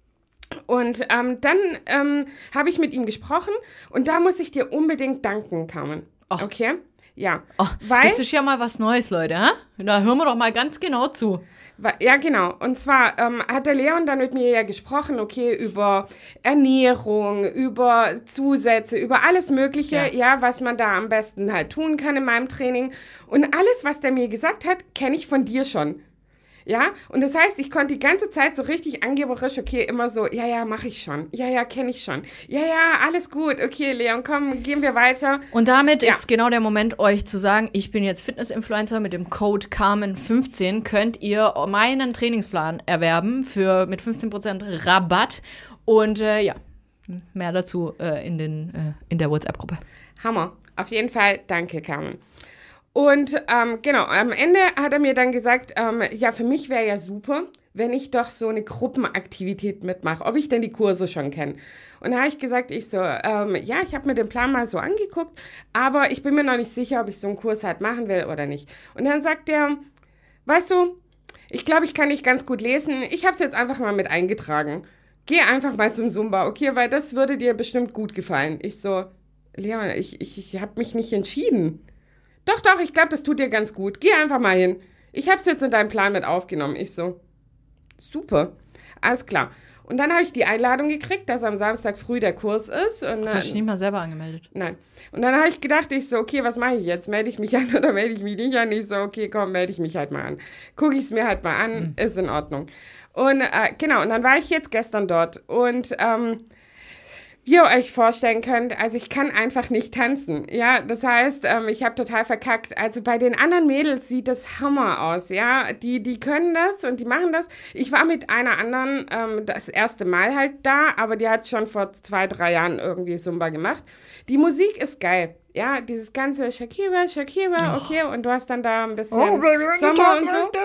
Und dann habe ich mit ihm gesprochen und da muss ich dir unbedingt danken, Carmen. Ach. Okay? Ja. Ach, das ist ja mal was Neues, Leute. Hä? Da hören wir doch mal ganz genau zu. Ja, genau. Und zwar hat der Leon dann mit mir ja gesprochen, über Ernährung, über Zusätze, über alles Mögliche, was man da am besten halt tun kann in meinem Training. Und alles, was der mir gesagt hat, kenne ich von dir schon. Ja, und das heißt, ich konnte die ganze Zeit so richtig angeberisch, immer so, mache ich schon. Kenne ich schon. Alles gut. Okay, Leon, komm, gehen wir weiter. Und damit ist genau der Moment, euch zu sagen, ich bin jetzt Fitness-Influencer. Mit dem Code Carmen15 könnt ihr meinen Trainingsplan erwerben mit 15% Rabatt. Und mehr dazu in der WhatsApp-Gruppe. Hammer. Auf jeden Fall, danke, Carmen. Und am Ende hat er mir dann gesagt, für mich wäre ja super, wenn ich doch so eine Gruppenaktivität mitmache, ob ich denn die Kurse schon kenne. Und da habe ich gesagt, ich habe mir den Plan mal so angeguckt, aber ich bin mir noch nicht sicher, ob ich so einen Kurs halt machen will oder nicht. Und dann sagt er, weißt du, ich glaube, ich kann dich ganz gut lesen, ich habe es jetzt einfach mal mit eingetragen. Geh einfach mal zum Zumba, weil das würde dir bestimmt gut gefallen. Ich so, Leon, ich habe mich nicht entschieden. Doch, ich glaube, das tut dir ganz gut. Geh einfach mal hin. Ich habe es jetzt in deinen Plan mit aufgenommen. Ich so, super, alles klar. Und dann habe ich die Einladung gekriegt, dass am Samstag früh der Kurs ist. Und du hast dich nicht mal selber angemeldet? Nein. Und dann habe ich gedacht, okay, was mache ich jetzt? Melde ich mich an oder melde ich mich nicht an? Ich so, okay, komm, melde ich mich halt mal an. Gucke ich es mir halt mal an, ist in Ordnung. Und und dann war ich jetzt gestern dort. Und Wie ihr euch vorstellen könnt, also ich kann einfach nicht tanzen, ja, das heißt, ich habe total verkackt, also bei den anderen Mädels sieht das Hammer aus, ja, die können das und die machen das. Ich war mit einer anderen das erste Mal halt da, aber die hat schon vor 2-3 Jahren irgendwie Zumba gemacht. Die Musik ist geil, ja, dieses ganze Shakira, okay, und du hast dann da ein bisschen Sommer und so.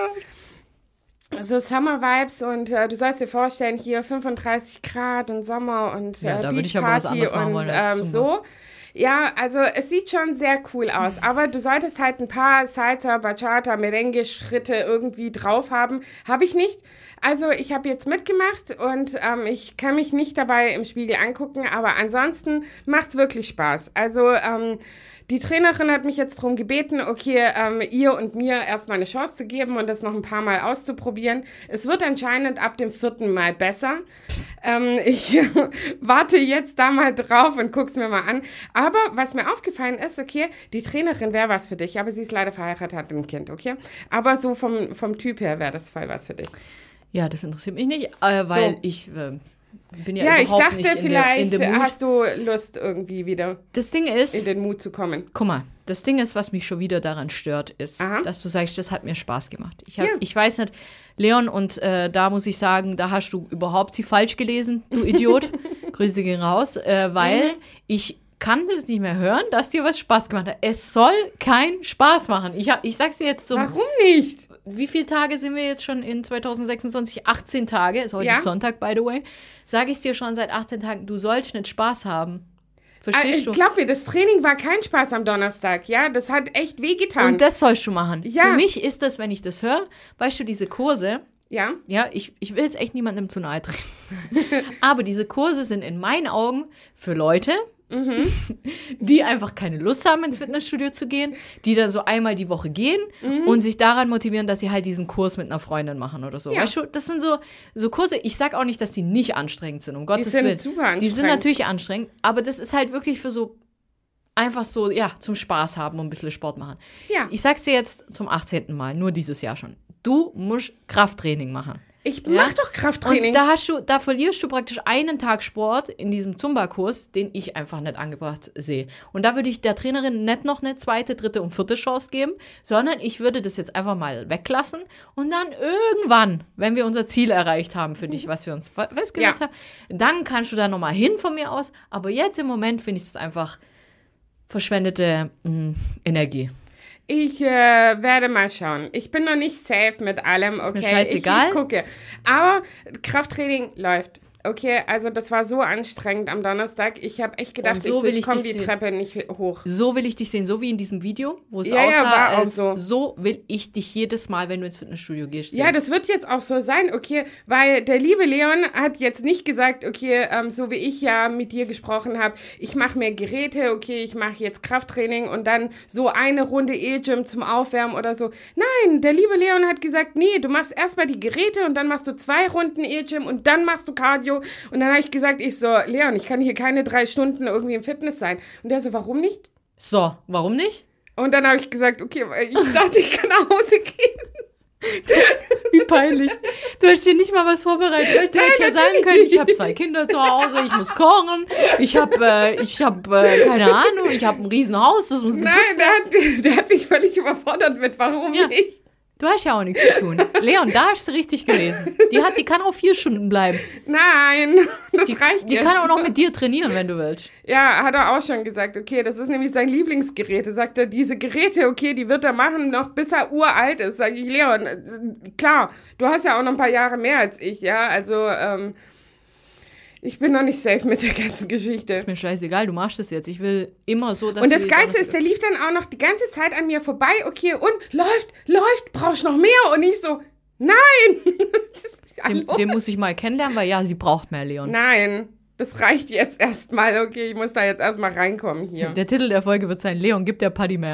So Summer-Vibes und du sollst dir vorstellen, hier 35 Grad und Sommer und Beachparty und so. Ja, also es sieht schon sehr cool aus, aber du solltest halt ein paar Salsa, Bachata, Merengue-Schritte irgendwie drauf haben. Habe ich nicht. Also ich habe jetzt mitgemacht und ich kann mich nicht dabei im Spiegel angucken, aber ansonsten macht's wirklich Spaß. Also die Trainerin hat mich jetzt darum gebeten, okay, ihr und mir erstmal eine Chance zu geben und das noch ein paar Mal auszuprobieren. Es wird anscheinend ab dem 4. Mal besser. Ich warte jetzt da mal drauf und guck's mir mal an. Aber was mir aufgefallen ist, okay, die Trainerin wäre was für dich, aber sie ist leider verheiratet, hat ein Kind, okay? Aber so vom Typ her wäre das voll was für dich. Ja, das interessiert mich nicht, weil ich bin ja ich überhaupt dachte, nicht vielleicht in dem Mut. hast du Lust, irgendwie wieder Das Ding ist, in den Mut zu kommen. Guck mal, das Ding ist, was mich schon wieder daran stört, ist, dass du sagst, das hat mir Spaß gemacht. Ich weiß nicht, Leon, und da muss ich sagen, da hast du überhaupt sie falsch gelesen, du Idiot. Grüße gehen raus, weil ich kann das nicht mehr hören, dass dir was Spaß gemacht hat. Es soll keinen Spaß machen. Ich sag's dir jetzt Warum nicht? Wie viele Tage sind wir jetzt schon in 2026? 18 Tage, ist heute Sonntag, by the way. Sage ich dir schon seit 18 Tagen, du sollst nicht Spaß haben. Verstehst du? Glaub mir, das Training war kein Spaß am Donnerstag, ja? Das hat echt wehgetan. Und das sollst du machen. Ja. Für mich ist das, wenn ich das höre, weißt du, diese Kurse, ja, ich will jetzt echt niemandem zu nahe treten, aber diese Kurse sind in meinen Augen für Leute, die einfach keine Lust haben, ins Fitnessstudio zu gehen, die dann so einmal die Woche gehen und sich daran motivieren, dass sie halt diesen Kurs mit einer Freundin machen oder so. Ja. Weißt du, das sind so Kurse, ich sag auch nicht, dass die nicht anstrengend sind, um Gottes Willen. Die sind super anstrengend. Die sind natürlich anstrengend, aber das ist halt wirklich für so einfach so, ja, zum Spaß haben und ein bisschen Sport machen. Ja. Ich sag's dir jetzt zum 18. Mal, nur dieses Jahr schon. Du musst Krafttraining machen. Ich mach doch Krafttraining. Und da verlierst du praktisch einen Tag Sport in diesem Zumba-Kurs, den ich einfach nicht angebracht sehe. Und da würde ich der Trainerin nicht noch eine 2., 3. und 4. Chance geben, sondern ich würde das jetzt einfach mal weglassen und dann irgendwann, wenn wir unser Ziel erreicht haben für dich, was wir uns festgesetzt haben, dann kannst du da nochmal hin von mir aus. Aber jetzt im Moment finde ich es einfach verschwendete Energie. Ich werde mal schauen. Ich bin noch nicht safe mit allem, okay? Ist mir scheißegal. Ich gucke. Aber Krafttraining läuft. Okay, also das war so anstrengend am Donnerstag. Ich habe echt gedacht, ich komme die Treppe nicht hoch. So will ich dich sehen, so wie in diesem Video, wo es aussah, war auch so will ich dich jedes Mal, wenn du ins Fitnessstudio gehst, sehen. Ja, das wird jetzt auch so sein, okay, weil der liebe Leon hat jetzt nicht gesagt, okay, so wie ich ja mit dir gesprochen habe, ich mache mir Geräte, okay, ich mache jetzt Krafttraining und dann so eine Runde E-Gym zum Aufwärmen oder so. Nein, der liebe Leon hat gesagt, nee, du machst erstmal die Geräte und dann machst du 2 Runden E-Gym und dann machst du Cardio. Und dann habe ich gesagt, Leon, ich kann hier keine 3 Stunden irgendwie im Fitness sein. Und der so, warum nicht? So, warum nicht? Und dann habe ich gesagt, okay, weil ich dachte, ich kann nach Hause gehen. Wie peinlich. Du hast dir nicht mal was vorbereitet. Du hättest ja sagen können, ich habe 2 Kinder zu Hause, ich muss kochen, ich hab keine Ahnung, ich habe ein Riesenhaus, das muss geputzt werden. Nein, der hat mich völlig überfordert mit, warum nicht? Du hast ja auch nichts zu tun. Leon, da hast du richtig gelesen. Die kann auch 4 Stunden bleiben. Nein, das reicht jetzt. Die kann auch noch mit dir trainieren, wenn du willst. Ja, hat er auch schon gesagt. Okay, das ist nämlich sein Lieblingsgerät. Er sagt, diese Geräte, okay, die wird er machen, noch bis er uralt ist. Sag ich, Leon, klar, du hast ja auch noch ein paar Jahre mehr als ich, ja, also, ich bin noch nicht safe mit der ganzen Geschichte. Ist mir scheißegal, du machst das jetzt. Ich will immer so, dass und das Geilste ist, der lief dann auch noch die ganze Zeit an mir vorbei. Okay, und läuft, brauchst noch mehr? Und ich so, nein. Den muss ich mal kennenlernen, weil ja, sie braucht mehr, Leon. Nein, das reicht jetzt erstmal. Okay, ich muss da jetzt erstmal reinkommen hier. Der Titel der Folge wird sein, Leon, gib der Paddy mehr.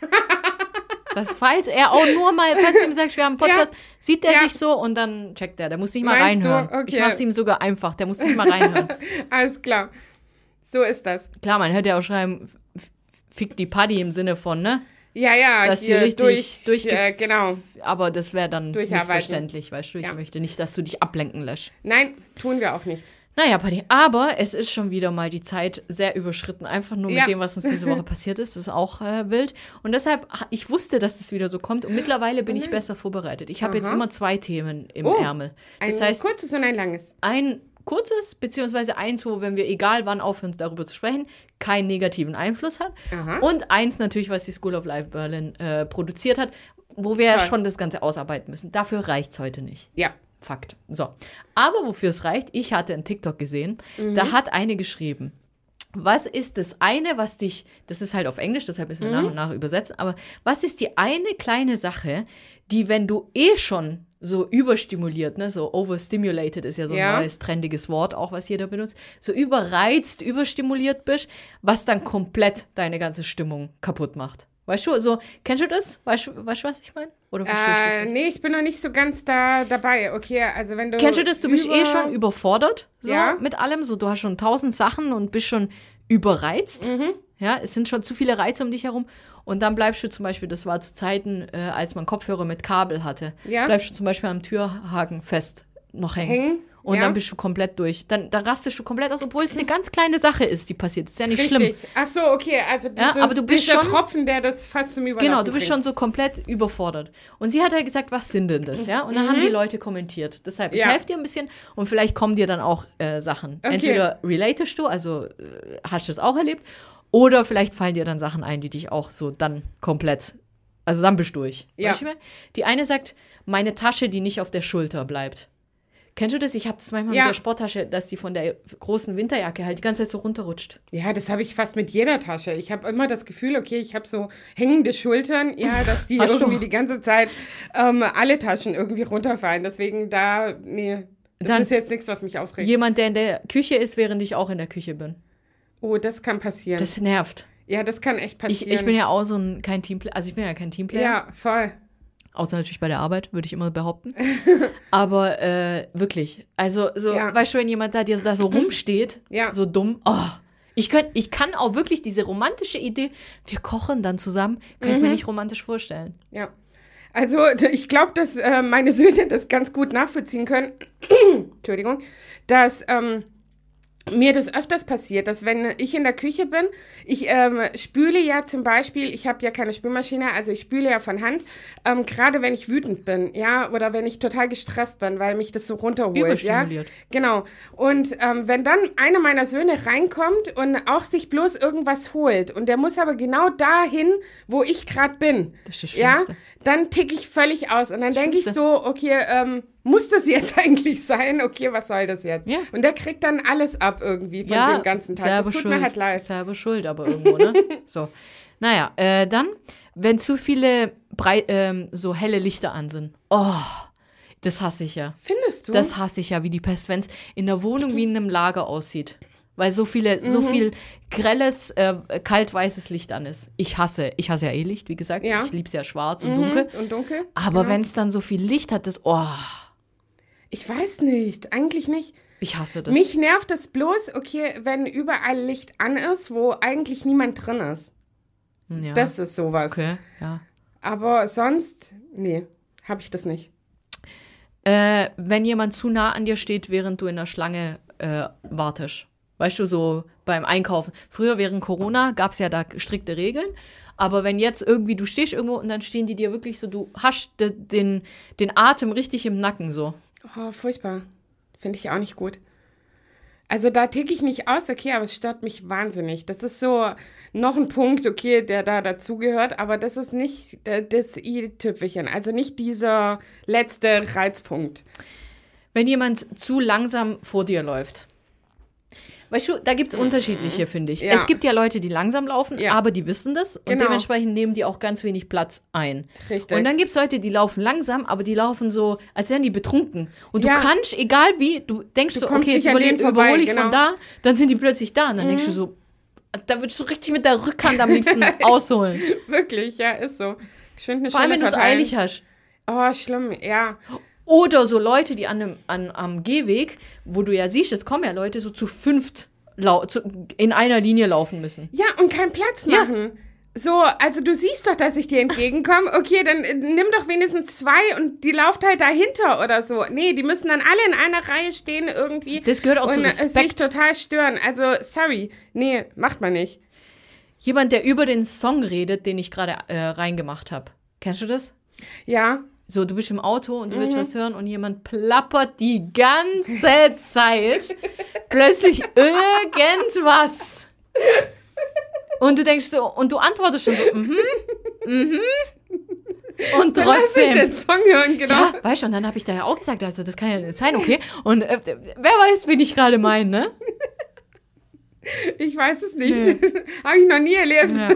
Falls er auch nur mal, falls du ihm sagst, wir haben einen Podcast, sieht der sich so und dann checkt er. Der muss nicht mal reinhören. Okay. Ich mach's ihm sogar einfach, der muss nicht mal reinhören. Alles klar. So ist das. Klar, man hört ja auch schreiben, fick die Paddy im Sinne von, ne? Ja, dass hier richtig genau. Aber das wäre dann missverständlich, weißt du? Ich möchte nicht, dass du dich ablenken lässt. Nein, tun wir auch nicht. Naja, Patti, aber es ist schon wieder mal die Zeit sehr überschritten. Einfach nur mit dem, was uns diese Woche passiert ist. Das ist auch wild. Und deshalb, ich wusste, dass das wieder so kommt. Und mittlerweile bin ich besser vorbereitet. Ich habe jetzt immer 2 Themen im Ärmel. Das heißt, ein kurzes und ein langes. Ein kurzes, beziehungsweise eins, wo, wenn wir egal wann aufhören, darüber zu sprechen, keinen negativen Einfluss hat. Aha. Und eins natürlich, was die School of Life Berlin produziert hat, wo wir schon das Ganze ausarbeiten müssen. Dafür reicht es heute nicht. Ja. Fakt. So. Aber wofür es reicht, ich hatte einen TikTok gesehen, da hat eine geschrieben, was ist das eine, was dich, das ist halt auf Englisch, deshalb müssen wir nach und nach übersetzen, aber was ist die eine kleine Sache, die, wenn du schon so überstimuliert, ne, so overstimulated ist ja so ein neues, trendiges Wort, auch was jeder benutzt, so überreizt, überstimuliert bist, was dann komplett deine ganze Stimmung kaputt macht. Weißt du, so, kennst du das? Weißt du, was ich meine? Oder verstehst du das nicht? Nee, ich bin noch nicht so ganz dabei. Okay, also wenn du... Kennst du das? Du bist schon überfordert so mit allem. So, du hast schon 1000 Sachen und bist schon überreizt. Ja, es sind schon zu viele Reize um dich herum. Und dann bleibst du zum Beispiel, das war zu Zeiten, als man Kopfhörer mit Kabel hatte, bleibst du zum Beispiel am Türhaken fest noch hängen. Und dann bist du komplett durch. Dann rastest du komplett aus, obwohl es eine ganz kleine Sache ist, die passiert. Das ist ja nicht schlimm. Ach so, okay. Also aber du bist dieser schon, Tropfen, der das fast zum Überlaufen Genau, du bist schon so komplett überfordert. Und sie hat ja gesagt, was sind denn das? Ja? Und dann haben die Leute kommentiert. Deshalb, ich helfe dir ein bisschen und vielleicht kommen dir dann auch Sachen. Okay. Entweder relatest du, also hast du es auch erlebt, oder vielleicht fallen dir dann Sachen ein, die dich auch so dann komplett, also dann bist du durch. Ja. Weißt du, die eine sagt, meine Tasche, die nicht auf der Schulter bleibt. Kennst du das? Ich habe das manchmal mit der Sporttasche, dass die von der großen Winterjacke halt die ganze Zeit so runterrutscht. Ja, das habe ich fast mit jeder Tasche. Ich habe immer das Gefühl, okay, ich habe so hängende Schultern, dass die irgendwie die ganze Zeit alle Taschen irgendwie runterfallen. Deswegen das ist jetzt nichts, was mich aufregt. Jemand, der in der Küche ist, während ich auch in der Küche bin. Oh, das kann passieren. Das nervt. Ja, das kann echt passieren. Ich bin ja auch kein Teamplayer. Also ich bin ja kein Teamplayer. Ja, voll. Außer natürlich bei der Arbeit, würde ich immer behaupten. Aber wirklich, also so, weißt du, wenn jemand da dir da so rumsteht, so dumm, ich kann auch wirklich diese romantische Idee, wir kochen dann zusammen, kann ich mir nicht romantisch vorstellen. Ja, also ich glaube, dass meine Söhne das ganz gut nachvollziehen können, Entschuldigung, dass mir das öfters passiert, dass wenn ich in der Küche bin, ich spüle ja zum Beispiel, ich habe ja keine Spülmaschine, also ich spüle ja von Hand, gerade wenn ich wütend bin, oder wenn ich total gestresst bin, weil mich das so runterholt. Überstimuliert. Ja, genau. Und wenn dann einer meiner Söhne reinkommt und auch sich bloß irgendwas holt und der muss aber genau dahin, wo ich gerade bin, das ist das Schlimmste. Dann ticke ich völlig aus und dann denke ich so, okay, muss das jetzt eigentlich sein? Okay, was soll das jetzt? Ja. Und der kriegt dann alles ab irgendwie von dem ganzen Tag. Das tut mir halt leid. Selber schuld, aber irgendwo, ne? So. Naja, dann, wenn zu viele so helle Lichter an sind. Oh, das hasse ich ja. Findest du? Das hasse ich ja wie die Pest, wenn es in der Wohnung wie in einem Lager aussieht. Weil so viel grelles, kaltweißes Licht an ist. Ich hasse ja eh Licht, wie gesagt. Ja. Ich liebe es ja schwarz und dunkel. Und dunkel. Aber wenn es dann so viel Licht hat, Ich weiß nicht, eigentlich nicht. Ich hasse das. Mich nervt es bloß, okay, wenn überall Licht an ist, wo eigentlich niemand drin ist. Ja. Das ist sowas. Okay, ja. Aber sonst, nee, habe ich das nicht. Wenn jemand zu nah an dir steht, während du in der Schlange wartest. Weißt du, so beim Einkaufen. Früher während Corona gab es ja da strikte Regeln. Aber wenn jetzt irgendwie, du stehst irgendwo und dann stehen die dir wirklich so, du hast den Atem richtig im Nacken so. Oh, furchtbar. Finde ich auch nicht gut. Also da ticke ich nicht aus, okay, aber es stört mich wahnsinnig. Das ist so noch ein Punkt, okay, der da dazugehört, aber das ist nicht das i-Tüpfelchen, also nicht dieser letzte Reizpunkt. Wenn jemand zu langsam vor dir läuft. Weißt du, da gibt es unterschiedliche, finde ich. Ja. Es gibt ja Leute, die langsam laufen, aber die wissen das und dementsprechend nehmen die auch ganz wenig Platz ein. Richtig. Und dann gibt es Leute, die laufen langsam, aber die laufen so, als wären die betrunken. Und du kannst, egal wie, du denkst so, okay, jetzt überhole ich von da, dann sind die plötzlich da. Und dann denkst du so, da würdest du richtig mit der Rückhand am liebsten ausholen. Wirklich, ja, ist so. Vor allem, wenn du es eilig hast. Oh, schlimm, ja. Oder so Leute, die am Gehweg, wo du ja siehst, es kommen ja Leute so zu 5 in einer Linie laufen müssen. Ja, und keinen Platz machen. So, also du siehst doch, dass ich dir entgegenkomme. Okay, dann nimm doch wenigstens 2 und die lauft halt dahinter oder so. Nee, die müssen dann alle in einer Reihe stehen irgendwie. Das gehört auch zu Respekt. Und sich total stören. Also, sorry. Nee, macht man nicht. Jemand, der über den Song redet, den ich gerade reingemacht habe. Kennst du das? Ja. So, du bist im Auto und du willst was hören und jemand plappert die ganze Zeit plötzlich irgendwas. Und du denkst so, und du antwortest schon so, Und trotzdem. Lass ich den Song hören, genau. Ja, weißt du, und dann habe ich da ja auch gesagt, also das kann ja nicht sein, okay? Und wer weiß, wen ich gerade meine, ne? Ich weiß es nicht. Nee. Habe ich noch nie erlebt. Ja.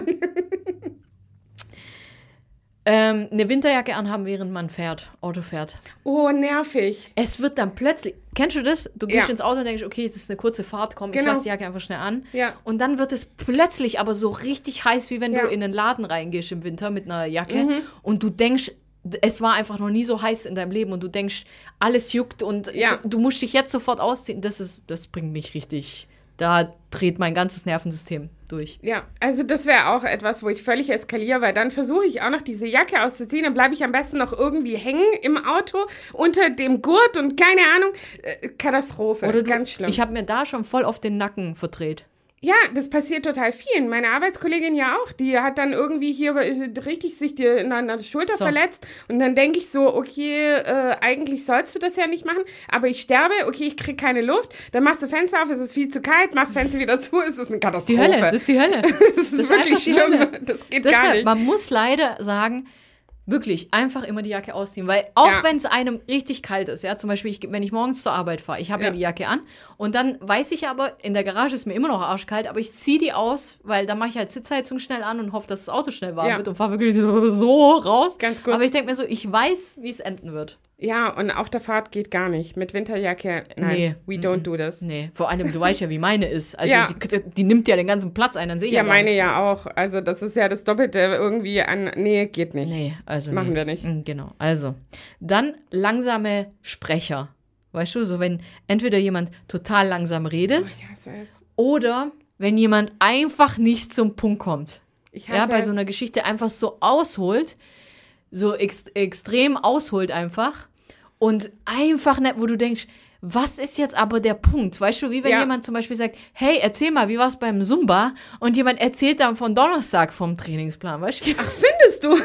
Eine Winterjacke anhaben, während man Auto fährt. Oh, nervig. Es wird dann plötzlich, kennst du das? Du gehst ins Auto und denkst, okay, jetzt ist eine kurze Fahrt, komm, ich lasse die Jacke einfach schnell an. Ja. Und dann wird es plötzlich aber so richtig heiß, wie wenn du in einen Laden reingehst im Winter mit einer Jacke und du denkst, es war einfach noch nie so heiß in deinem Leben und du denkst, alles juckt und du musst dich jetzt sofort ausziehen. Das bringt mich richtig, da dreht mein ganzes Nervensystem durch. Ja, also das wäre auch etwas, wo ich völlig eskaliere, weil dann versuche ich auch noch diese Jacke auszuziehen, dann bleibe ich am besten noch irgendwie hängen im Auto unter dem Gurt und keine Ahnung, Katastrophe, oder ganz schlimm. Ich habe mir da schon voll auf den Nacken verdreht. Ja, das passiert total vielen. Meine Arbeitskollegin ja auch, die hat dann irgendwie hier richtig sich an der Schulter verletzt und dann denke ich so, okay, eigentlich sollst du das ja nicht machen, aber ich sterbe, okay, ich kriege keine Luft, dann machst du Fenster auf, es ist viel zu kalt, machst Fenster wieder zu, es ist eine Katastrophe. Das ist die Hölle. Das ist wirklich schlimm, das geht gar nicht. Man muss leider sagen, wirklich, einfach immer die Jacke ausziehen, weil auch wenn es einem richtig kalt ist, ja, zum Beispiel, wenn ich morgens zur Arbeit fahre, ich habe ja die Jacke an und dann weiß ich aber, in der Garage ist mir immer noch arschkalt, aber ich ziehe die aus, weil dann mache ich halt Sitzheizung schnell an und hoffe, dass das Auto schnell warm wird und fahre wirklich so raus. Ganz gut. Aber ich denke mir so, ich weiß, wie es enden wird. Ja, und auf der Fahrt geht gar nicht. Mit Winterjacke, nein, we don't do this. Nee, vor allem, du weißt ja, wie meine ist. Also die nimmt ja den ganzen Platz ein, dann sehe ich ja gar meine nichts. ja auch. Also das ist ja das Doppelte irgendwie an, nee, geht nicht. Nee, also machen wir nicht. Genau, also. Dann langsame Sprecher. Weißt du, so wenn entweder jemand total langsam redet ich hasse es. Oder wenn jemand einfach nicht zum Punkt kommt. Ich hasse bei so einer Geschichte einfach so ausholt, so extrem ausholt einfach und einfach nicht, wo du denkst, was ist jetzt aber der Punkt? Weißt du, wie wenn jemand zum Beispiel sagt, hey, erzähl mal, wie war's beim Zumba? Und jemand erzählt dann von Donnerstag vom Trainingsplan, weißt du? Ach, findest du?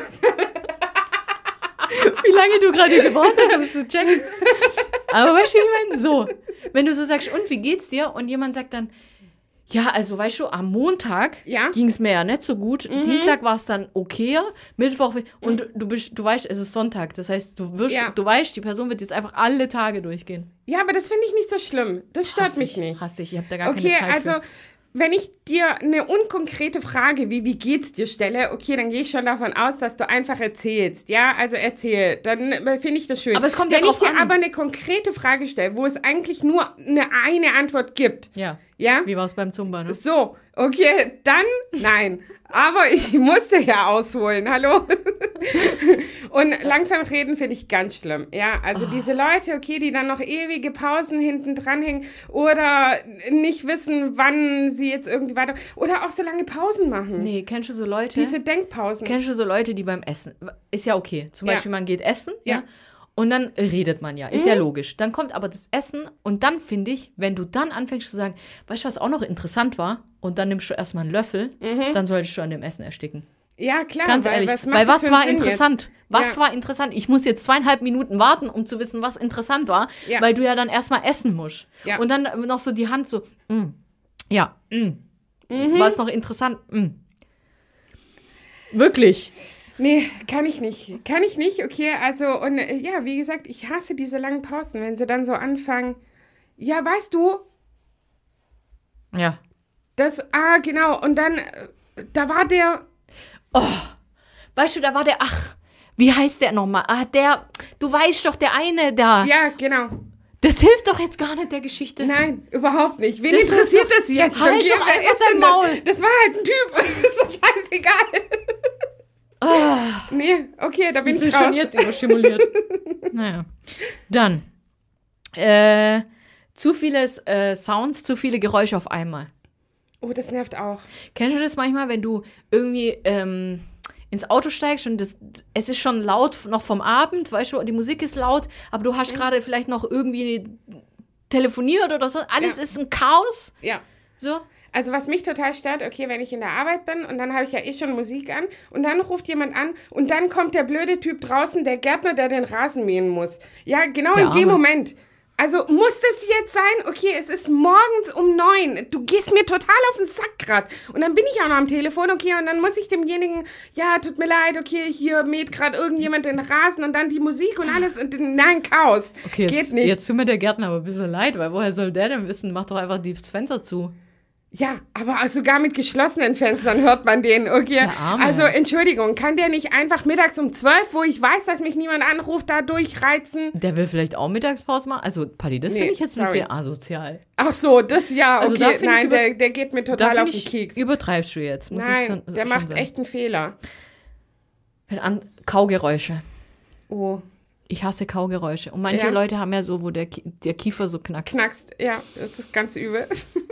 Wie lange du gerade gebraucht hast, um es zu checken. Aber weißt du, ich meine, so, wenn du so sagst, und wie geht's dir? Und jemand sagt dann, ja, also weißt du, am Montag ging es mir ja nicht so gut. Dienstag war es dann okayer, Mittwoch und du weißt, es ist Sonntag. Das heißt, du weißt, die Person wird jetzt einfach alle Tage durchgehen. Ja, aber das finde ich nicht so schlimm. Das stört mich nicht. Hasse ich habe da gar keine Zeit für. Okay, also wenn ich dir eine unkonkrete Frage wie geht's dir stelle, okay, dann gehe ich schon davon aus, dass du einfach erzählst. Ja, also erzähl, dann finde ich das schön. Aber es kommt wenn ja drauf ich dir aber eine konkrete Frage stelle, wo es eigentlich nur eine Antwort gibt. Ja. Ja? Wie war es beim Zumba, ne? So, okay, dann nein. Aber ich musste ja ausholen, hallo? Und langsam reden finde ich ganz schlimm. Ja, also diese Leute, okay, die dann noch ewige Pausen hinten dranhängen oder nicht wissen, wann sie jetzt irgendwie weiter... Oder auch so lange Pausen machen. Nee, kennst du so Leute... Diese Denkpausen. Kennst du so Leute, die beim Essen... Ist ja okay. Zum Beispiel, man geht essen, ja. Und dann redet man ja, ist ja logisch. Dann kommt aber das Essen und dann finde ich, wenn du dann anfängst zu sagen, weißt du, was auch noch interessant war? Und dann nimmst du erstmal einen Löffel, dann solltest du an dem Essen ersticken. Ja, klar. Ganz ehrlich, weil was war interessant? Was war interessant? Ich muss jetzt 2,5 Minuten warten, um zu wissen, was interessant war, weil du ja dann erstmal essen musst. Ja. Und dann noch so die Hand so, war es noch interessant? Wirklich. Nee, kann ich nicht, okay, also, und ja, wie gesagt, ich hasse diese langen Pausen, wenn sie dann so anfangen, ja, weißt du, genau, und dann, da war der, weißt du, da war der, wie heißt der nochmal, du weißt doch, der eine da. Ja, genau. Das hilft doch jetzt gar nicht der Geschichte. Nein, überhaupt nicht. Wen interessiert das jetzt? Halt doch einfach dein Maul. Das war halt ein Typ, ist doch scheißegal. Nee, okay, da bin ich raus. Schon jetzt überstimuliert. Naja. Dann. Zu viele Sounds, zu viele Geräusche auf einmal. Oh, das nervt auch. Kennst du das manchmal, wenn du irgendwie ins Auto steigst und es ist schon laut noch vom Abend, weißt du, die Musik ist laut, aber du hast gerade vielleicht noch irgendwie telefoniert oder so. Alles ist ein Chaos. Ja. So. Also was mich total stört, okay, wenn ich in der Arbeit bin und dann habe ich ja eh schon Musik an und dann ruft jemand an und dann kommt der blöde Typ draußen, der Gärtner, der den Rasen mähen muss. Ja, genau in dem Moment. Also muss das jetzt sein? Okay, es ist morgens um 9. Du gehst mir total auf den Sack gerade. Und dann bin ich auch noch am Telefon, okay, und dann muss ich demjenigen, ja, tut mir leid, okay, hier mäht gerade irgendjemand den Rasen und dann die Musik und alles. Nein, Chaos. Okay, geht nicht. Jetzt tut mir der Gärtner aber ein bisschen leid, weil woher soll der denn wissen? Mach doch einfach die Fenster zu. Ja, aber sogar mit geschlossenen Fenstern hört man den, okay? Also, Entschuldigung, kann der nicht einfach mittags um 12, wo ich weiß, dass mich niemand anruft, da durchreizen? Der will vielleicht auch Mittagspause machen? Also, Paddy, das finde ich jetzt ein bisschen asozial. Ach so, das ja, okay. Also nein, der geht mir total auf den Keks. Übertreibst du jetzt? Nein, der macht echt einen Fehler. Kaugeräusche. Oh. Ich hasse Kaugeräusche. Und manche Leute haben ja so, wo der Kiefer so knackst. Knackst, ja, das ist ganz übel.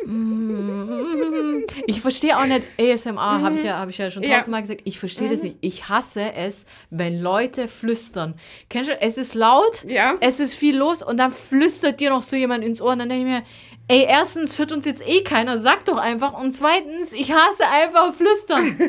Ich verstehe auch nicht ASMR, habe ich ja schon tausendmal gesagt. Ich verstehe das nicht. Ich hasse es, wenn Leute flüstern. Kennst du, es ist laut, es ist viel los und dann flüstert dir noch so jemand ins Ohr und dann denke ich mir, ey, erstens hört uns jetzt eh keiner, sag doch einfach. Und zweitens, ich hasse einfach flüstern.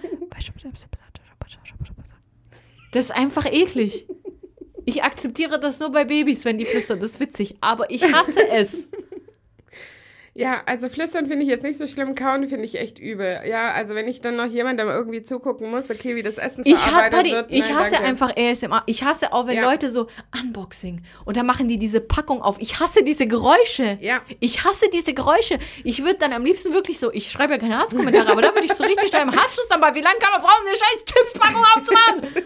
Das ist einfach eklig. Ich akzeptiere das nur bei Babys, wenn die flüstern. Das ist witzig. Aber ich hasse es. Ja, also flüstern finde ich jetzt nicht so schlimm. Kauen finde ich echt übel. Ja, also wenn ich dann noch jemandem irgendwie zugucken muss, okay, wie das Essen verarbeitet wird. Ich hasse einfach ASMR. Ich hasse auch, wenn Leute so Unboxing und dann machen die diese Packung auf. Ich hasse diese Geräusche. Ja. Ich hasse diese Geräusche. Ich würde dann am liebsten wirklich so, ich schreibe ja keine Hasskommentare, aber da würde ich so richtig schreiben, hast du es dann mal? Wie lange kann man brauchen, eine scheiß Chipspackung aufzumachen?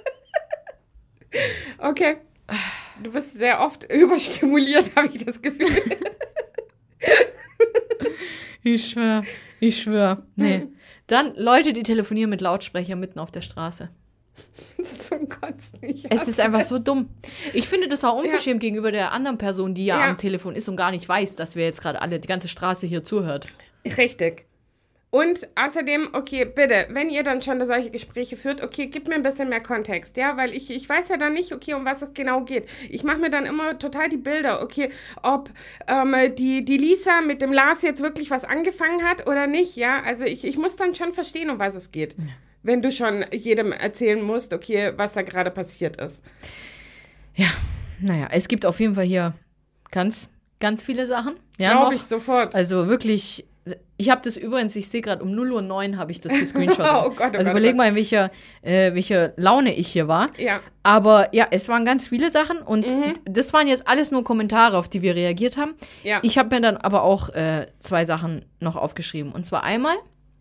Okay. Du bist sehr oft überstimuliert, habe ich das Gefühl. Ich schwör. Nee. Dann Leute, die telefonieren mit Lautsprecher mitten auf der Straße. Das ist zum Kotzen. Es ist einfach so dumm. Ich finde das auch unverschämt gegenüber der anderen Person, die am Telefon ist und gar nicht weiß, dass wir jetzt gerade die ganze Straße hier zuhört. Richtig. Und außerdem, okay, bitte, wenn ihr dann schon solche Gespräche führt, okay, gib mir ein bisschen mehr Kontext, ja, weil ich weiß ja dann nicht, okay, um was es genau geht. Ich mache mir dann immer total die Bilder, okay, ob die Lisa mit dem Lars jetzt wirklich was angefangen hat oder nicht, ja, also ich muss dann schon verstehen, um was es geht, wenn du schon jedem erzählen musst, okay, was da gerade passiert ist. Ja, naja, es gibt auf jeden Fall hier ganz, ganz viele Sachen. Ja, glaube ich sofort. Also wirklich. Ich habe das übrigens, ich sehe gerade um 0:09 habe ich das gescreenshottet. Oh Gott, also überleg mal, in welcher Laune ich hier war. Ja. Aber ja, es waren ganz viele Sachen und das waren jetzt alles nur Kommentare, auf die wir reagiert haben. Ja. Ich habe mir dann aber auch 2 Sachen noch aufgeschrieben. Und zwar einmal,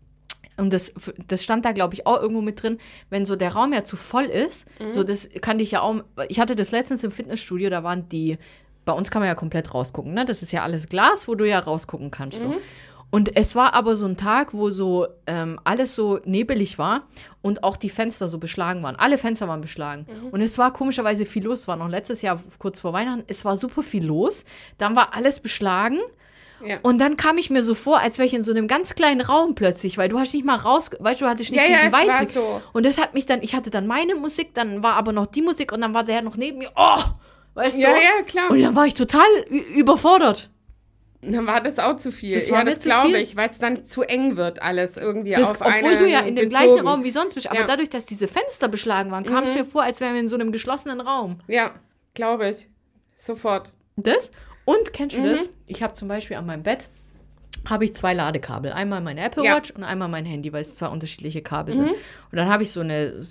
und das stand da, glaube ich, auch irgendwo mit drin, wenn so der Raum ja zu voll ist, so das kannte ich ja auch, ich hatte das letztens im Fitnessstudio, da waren bei uns kann man ja komplett rausgucken, ne? Das ist ja alles Glas, wo du ja rausgucken kannst, so. Und es war aber so ein Tag, wo so alles so nebelig war und auch die Fenster so beschlagen waren. Alle Fenster waren beschlagen. Und es war komischerweise viel los. Es war noch letztes Jahr, kurz vor Weihnachten. Es war super viel los. Dann war alles beschlagen. Ja. Und dann kam ich mir so vor, als wäre ich in so einem ganz kleinen Raum plötzlich, weil du hast nicht mal weißt du, hattest nicht diesen Weitblick. War so. Und das hat mich dann, ich hatte dann meine Musik, dann war aber noch die Musik und dann war der noch neben mir. Oh, weißt du? Ja, klar. Und dann war ich total überfordert. Dann war das auch zu viel. Das glaube ich, weil es dann zu eng wird alles irgendwie auf einen obwohl du ja in dem gleichen Raum wie sonst bist. Aber dadurch, dass diese Fenster beschlagen waren, kam es mir vor, als wären wir in so einem geschlossenen Raum. Ja, glaube ich. Sofort. Das? Und kennst du das? Ich habe zum Beispiel an meinem Bett habe ich 2 Ladekabel. Einmal meine Apple Watch und einmal mein Handy, weil es 2 unterschiedliche Kabel sind. Und dann habe ich so eine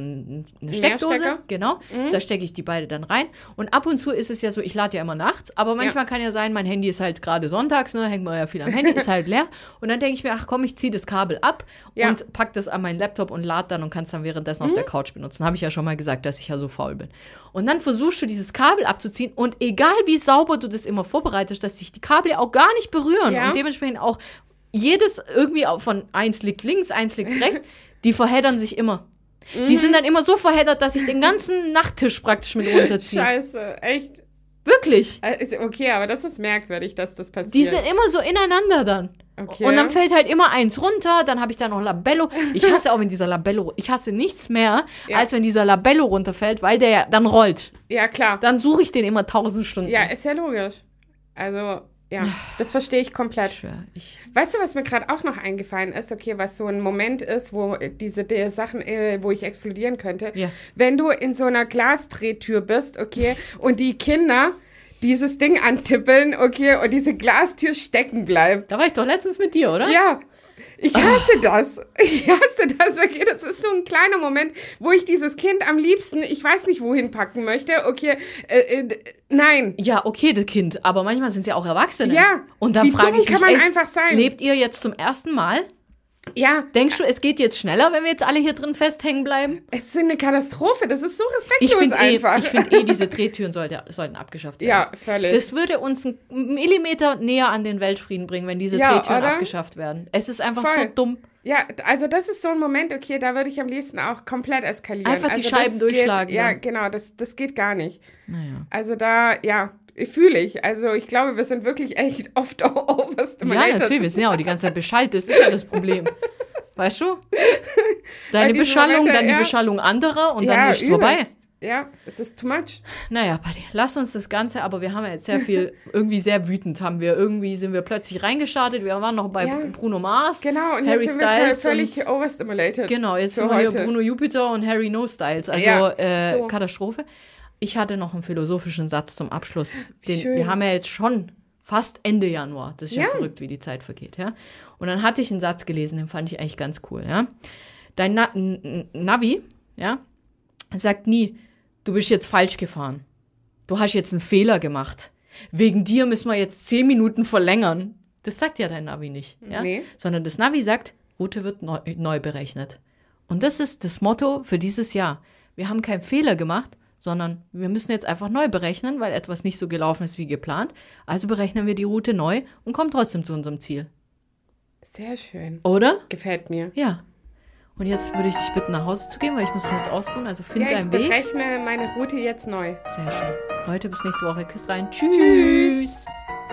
Steckdose. Genau. Da stecke ich die beide dann rein. Und ab und zu ist es ja so, ich lade ja immer nachts, aber manchmal kann ja sein, mein Handy ist halt gerade sonntags, ne, hängt man ja viel am Handy, ist halt leer. Und dann denke ich mir, ach komm, ich ziehe das Kabel ab und pack das an meinen Laptop und lade dann und kann es dann währenddessen auf der Couch benutzen. Habe ich ja schon mal gesagt, dass ich ja so faul bin. Und dann versuchst du, dieses Kabel abzuziehen und egal wie sauber du das immer vorbereitest, dass sich die Kabel auch gar nicht berühren und dementsprechend auch jedes irgendwie von eins liegt links, eins liegt rechts, die verheddern sich immer. Die sind dann immer so verheddert, dass ich den ganzen Nachttisch praktisch mit runterziehe. Scheiße, echt? Wirklich. Okay, aber das ist merkwürdig, dass das passiert. Die sind immer so ineinander dann. Okay. Und dann fällt halt immer eins runter, dann habe ich da noch Labello. Ich hasse auch, wenn dieser Labello, ich hasse nichts mehr, als wenn dieser Labello runterfällt, weil der ja dann rollt. Ja, klar. Dann suche ich den immer 1000 Stunden. Ja, ist ja logisch. Also, ja, das verstehe ich komplett. Weißt du, was mir gerade auch noch eingefallen ist? Okay, was so ein Moment ist, wo diese Sachen, wo ich explodieren könnte. Ja. Wenn du in so einer Glasdrehtür bist, okay, und die Kinder dieses Ding antippeln, okay, und diese Glastür stecken bleibt. Da war ich doch letztens mit dir, oder? Ja, ich hasse das. Ich hasse das, okay, das ist so ein kleiner Moment, wo ich dieses Kind am liebsten, ich weiß nicht, wohin packen möchte, okay, nein. Ja, okay, das Kind, aber manchmal sind sie auch Erwachsene. Ja, und dann frage ich mich kann man echt, einfach sein? Lebt ihr jetzt zum ersten Mal? Ja. Denkst du, es geht jetzt schneller, wenn wir jetzt alle hier drin festhängen bleiben? Es ist eine Katastrophe, das ist so respektlos einfach. Ich finde diese Drehtüren sollten abgeschafft werden. Ja, völlig. Das würde uns einen Millimeter näher an den Weltfrieden bringen, wenn diese Drehtüren abgeschafft werden. Es ist einfach so dumm. Ja, also das ist so ein Moment, okay, da würde ich am liebsten auch komplett eskalieren. Einfach die Scheiben durchschlagen. Ja, genau, das geht gar nicht. Naja. Also da, ja, fühle ich. Also ich glaube, wir sind wirklich echt oft overstimulated. Ja, natürlich, wir sind ja auch die ganze Zeit beschallt, das ist ja das Problem. Weißt du? Deine Beschallung, Momente, dann die Beschallung anderer und dann ist es vorbei. Ja, es ist too much. Naja, Buddy, lass uns das Ganze, aber wir haben ja jetzt sehr viel, irgendwie sehr wütend irgendwie sind wir plötzlich reingestartet, wir waren noch bei Bruno Mars, genau, und Harry jetzt sind Styles wir völlig overstimulated. Genau, jetzt sind wir hier Bruno Jupiter und Harry No Styles, also Katastrophe. Ich hatte noch einen philosophischen Satz zum Abschluss. Wir haben ja jetzt schon fast Ende Januar. Das ist ja verrückt, wie die Zeit vergeht, ja. Und dann hatte ich einen Satz gelesen, den fand ich eigentlich ganz cool, ja. Dein Navi, ja, sagt nie, du bist jetzt falsch gefahren. Du hast jetzt einen Fehler gemacht. Wegen dir müssen wir jetzt 10 Minuten verlängern. Das sagt ja dein Navi nicht, ja. Nee. Sondern das Navi sagt, Route wird neu berechnet. Und das ist das Motto für dieses Jahr. Wir haben keinen Fehler gemacht, sondern wir müssen jetzt einfach neu berechnen, weil etwas nicht so gelaufen ist wie geplant. Also berechnen wir die Route neu und kommen trotzdem zu unserem Ziel. Sehr schön. Oder? Gefällt mir. Ja. Und jetzt würde ich dich bitten, nach Hause zu gehen, weil ich muss mich jetzt ausruhen. Also find deinen Weg. Ich berechne meine Route jetzt neu. Sehr schön. Leute, bis nächste Woche. Küsst rein. Tschüss.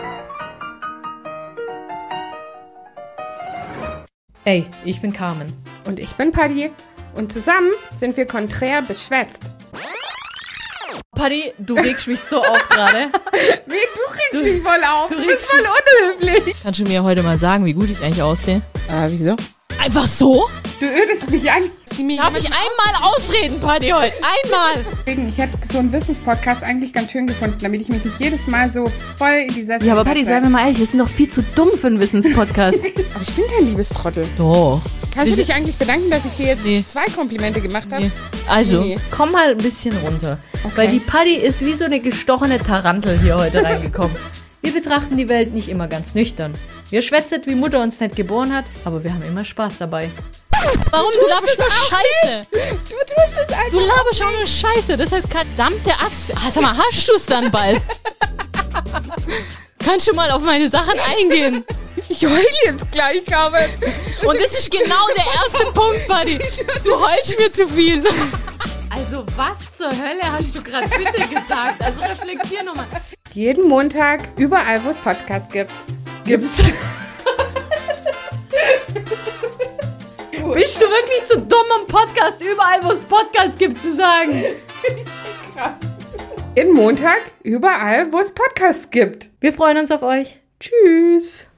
Hey, ich bin Carmen. Und ich bin Paddy. Und zusammen sind wir konträr beschwätzt. Paddy, du regst mich so auf gerade. Wie, du regst mich voll auf. Du bist voll unhöflich. Kannst du mir heute mal sagen, wie gut ich eigentlich aussehe? Wieso? Einfach so? Du ödest mich an. Darf ich einmal ausreden, Paddy, heute? Einmal! Ich hätte so einen Wissenspodcast eigentlich ganz schön gefunden, damit ich mich nicht jedes Mal so voll in die Sessel Ja, aber Paddy, sei mir mal ehrlich, wir sind doch viel zu dumm für einen Wissenspodcast. Aber ich bin kein Liebestrottel. Doch. Kannst du dich eigentlich bedanken, dass ich dir jetzt 2 Komplimente gemacht habe? Nee. Also, komm mal ein bisschen runter. Okay. Weil die Paddy ist wie so eine gestochene Tarantel hier heute reingekommen. Wir betrachten die Welt nicht immer ganz nüchtern. Wir schwätzen, wie Mutter uns nicht geboren hat, aber wir haben immer Spaß dabei. Warum? Du laberst nur Scheiße. Du tust es einfach. Du laberst auch nur Scheiße. Deshalb verdammte Axt. Sag mal, hast du es dann bald? Kannst du mal auf meine Sachen eingehen? Ich heule jetzt gleich, Carmen. Und das ist genau der erste Punkt, Buddy. Du heulst mir zu viel. Also was zur Hölle hast du gerade bitte gesagt? Also reflektier nochmal. Jeden Montag, überall, wo es Podcasts gibt. Bist du wirklich zu dumm, um Podcast überall, wo es Podcasts gibt, zu sagen? Jeden Montag, überall, wo es Podcasts gibt. Wir freuen uns auf euch. Tschüss.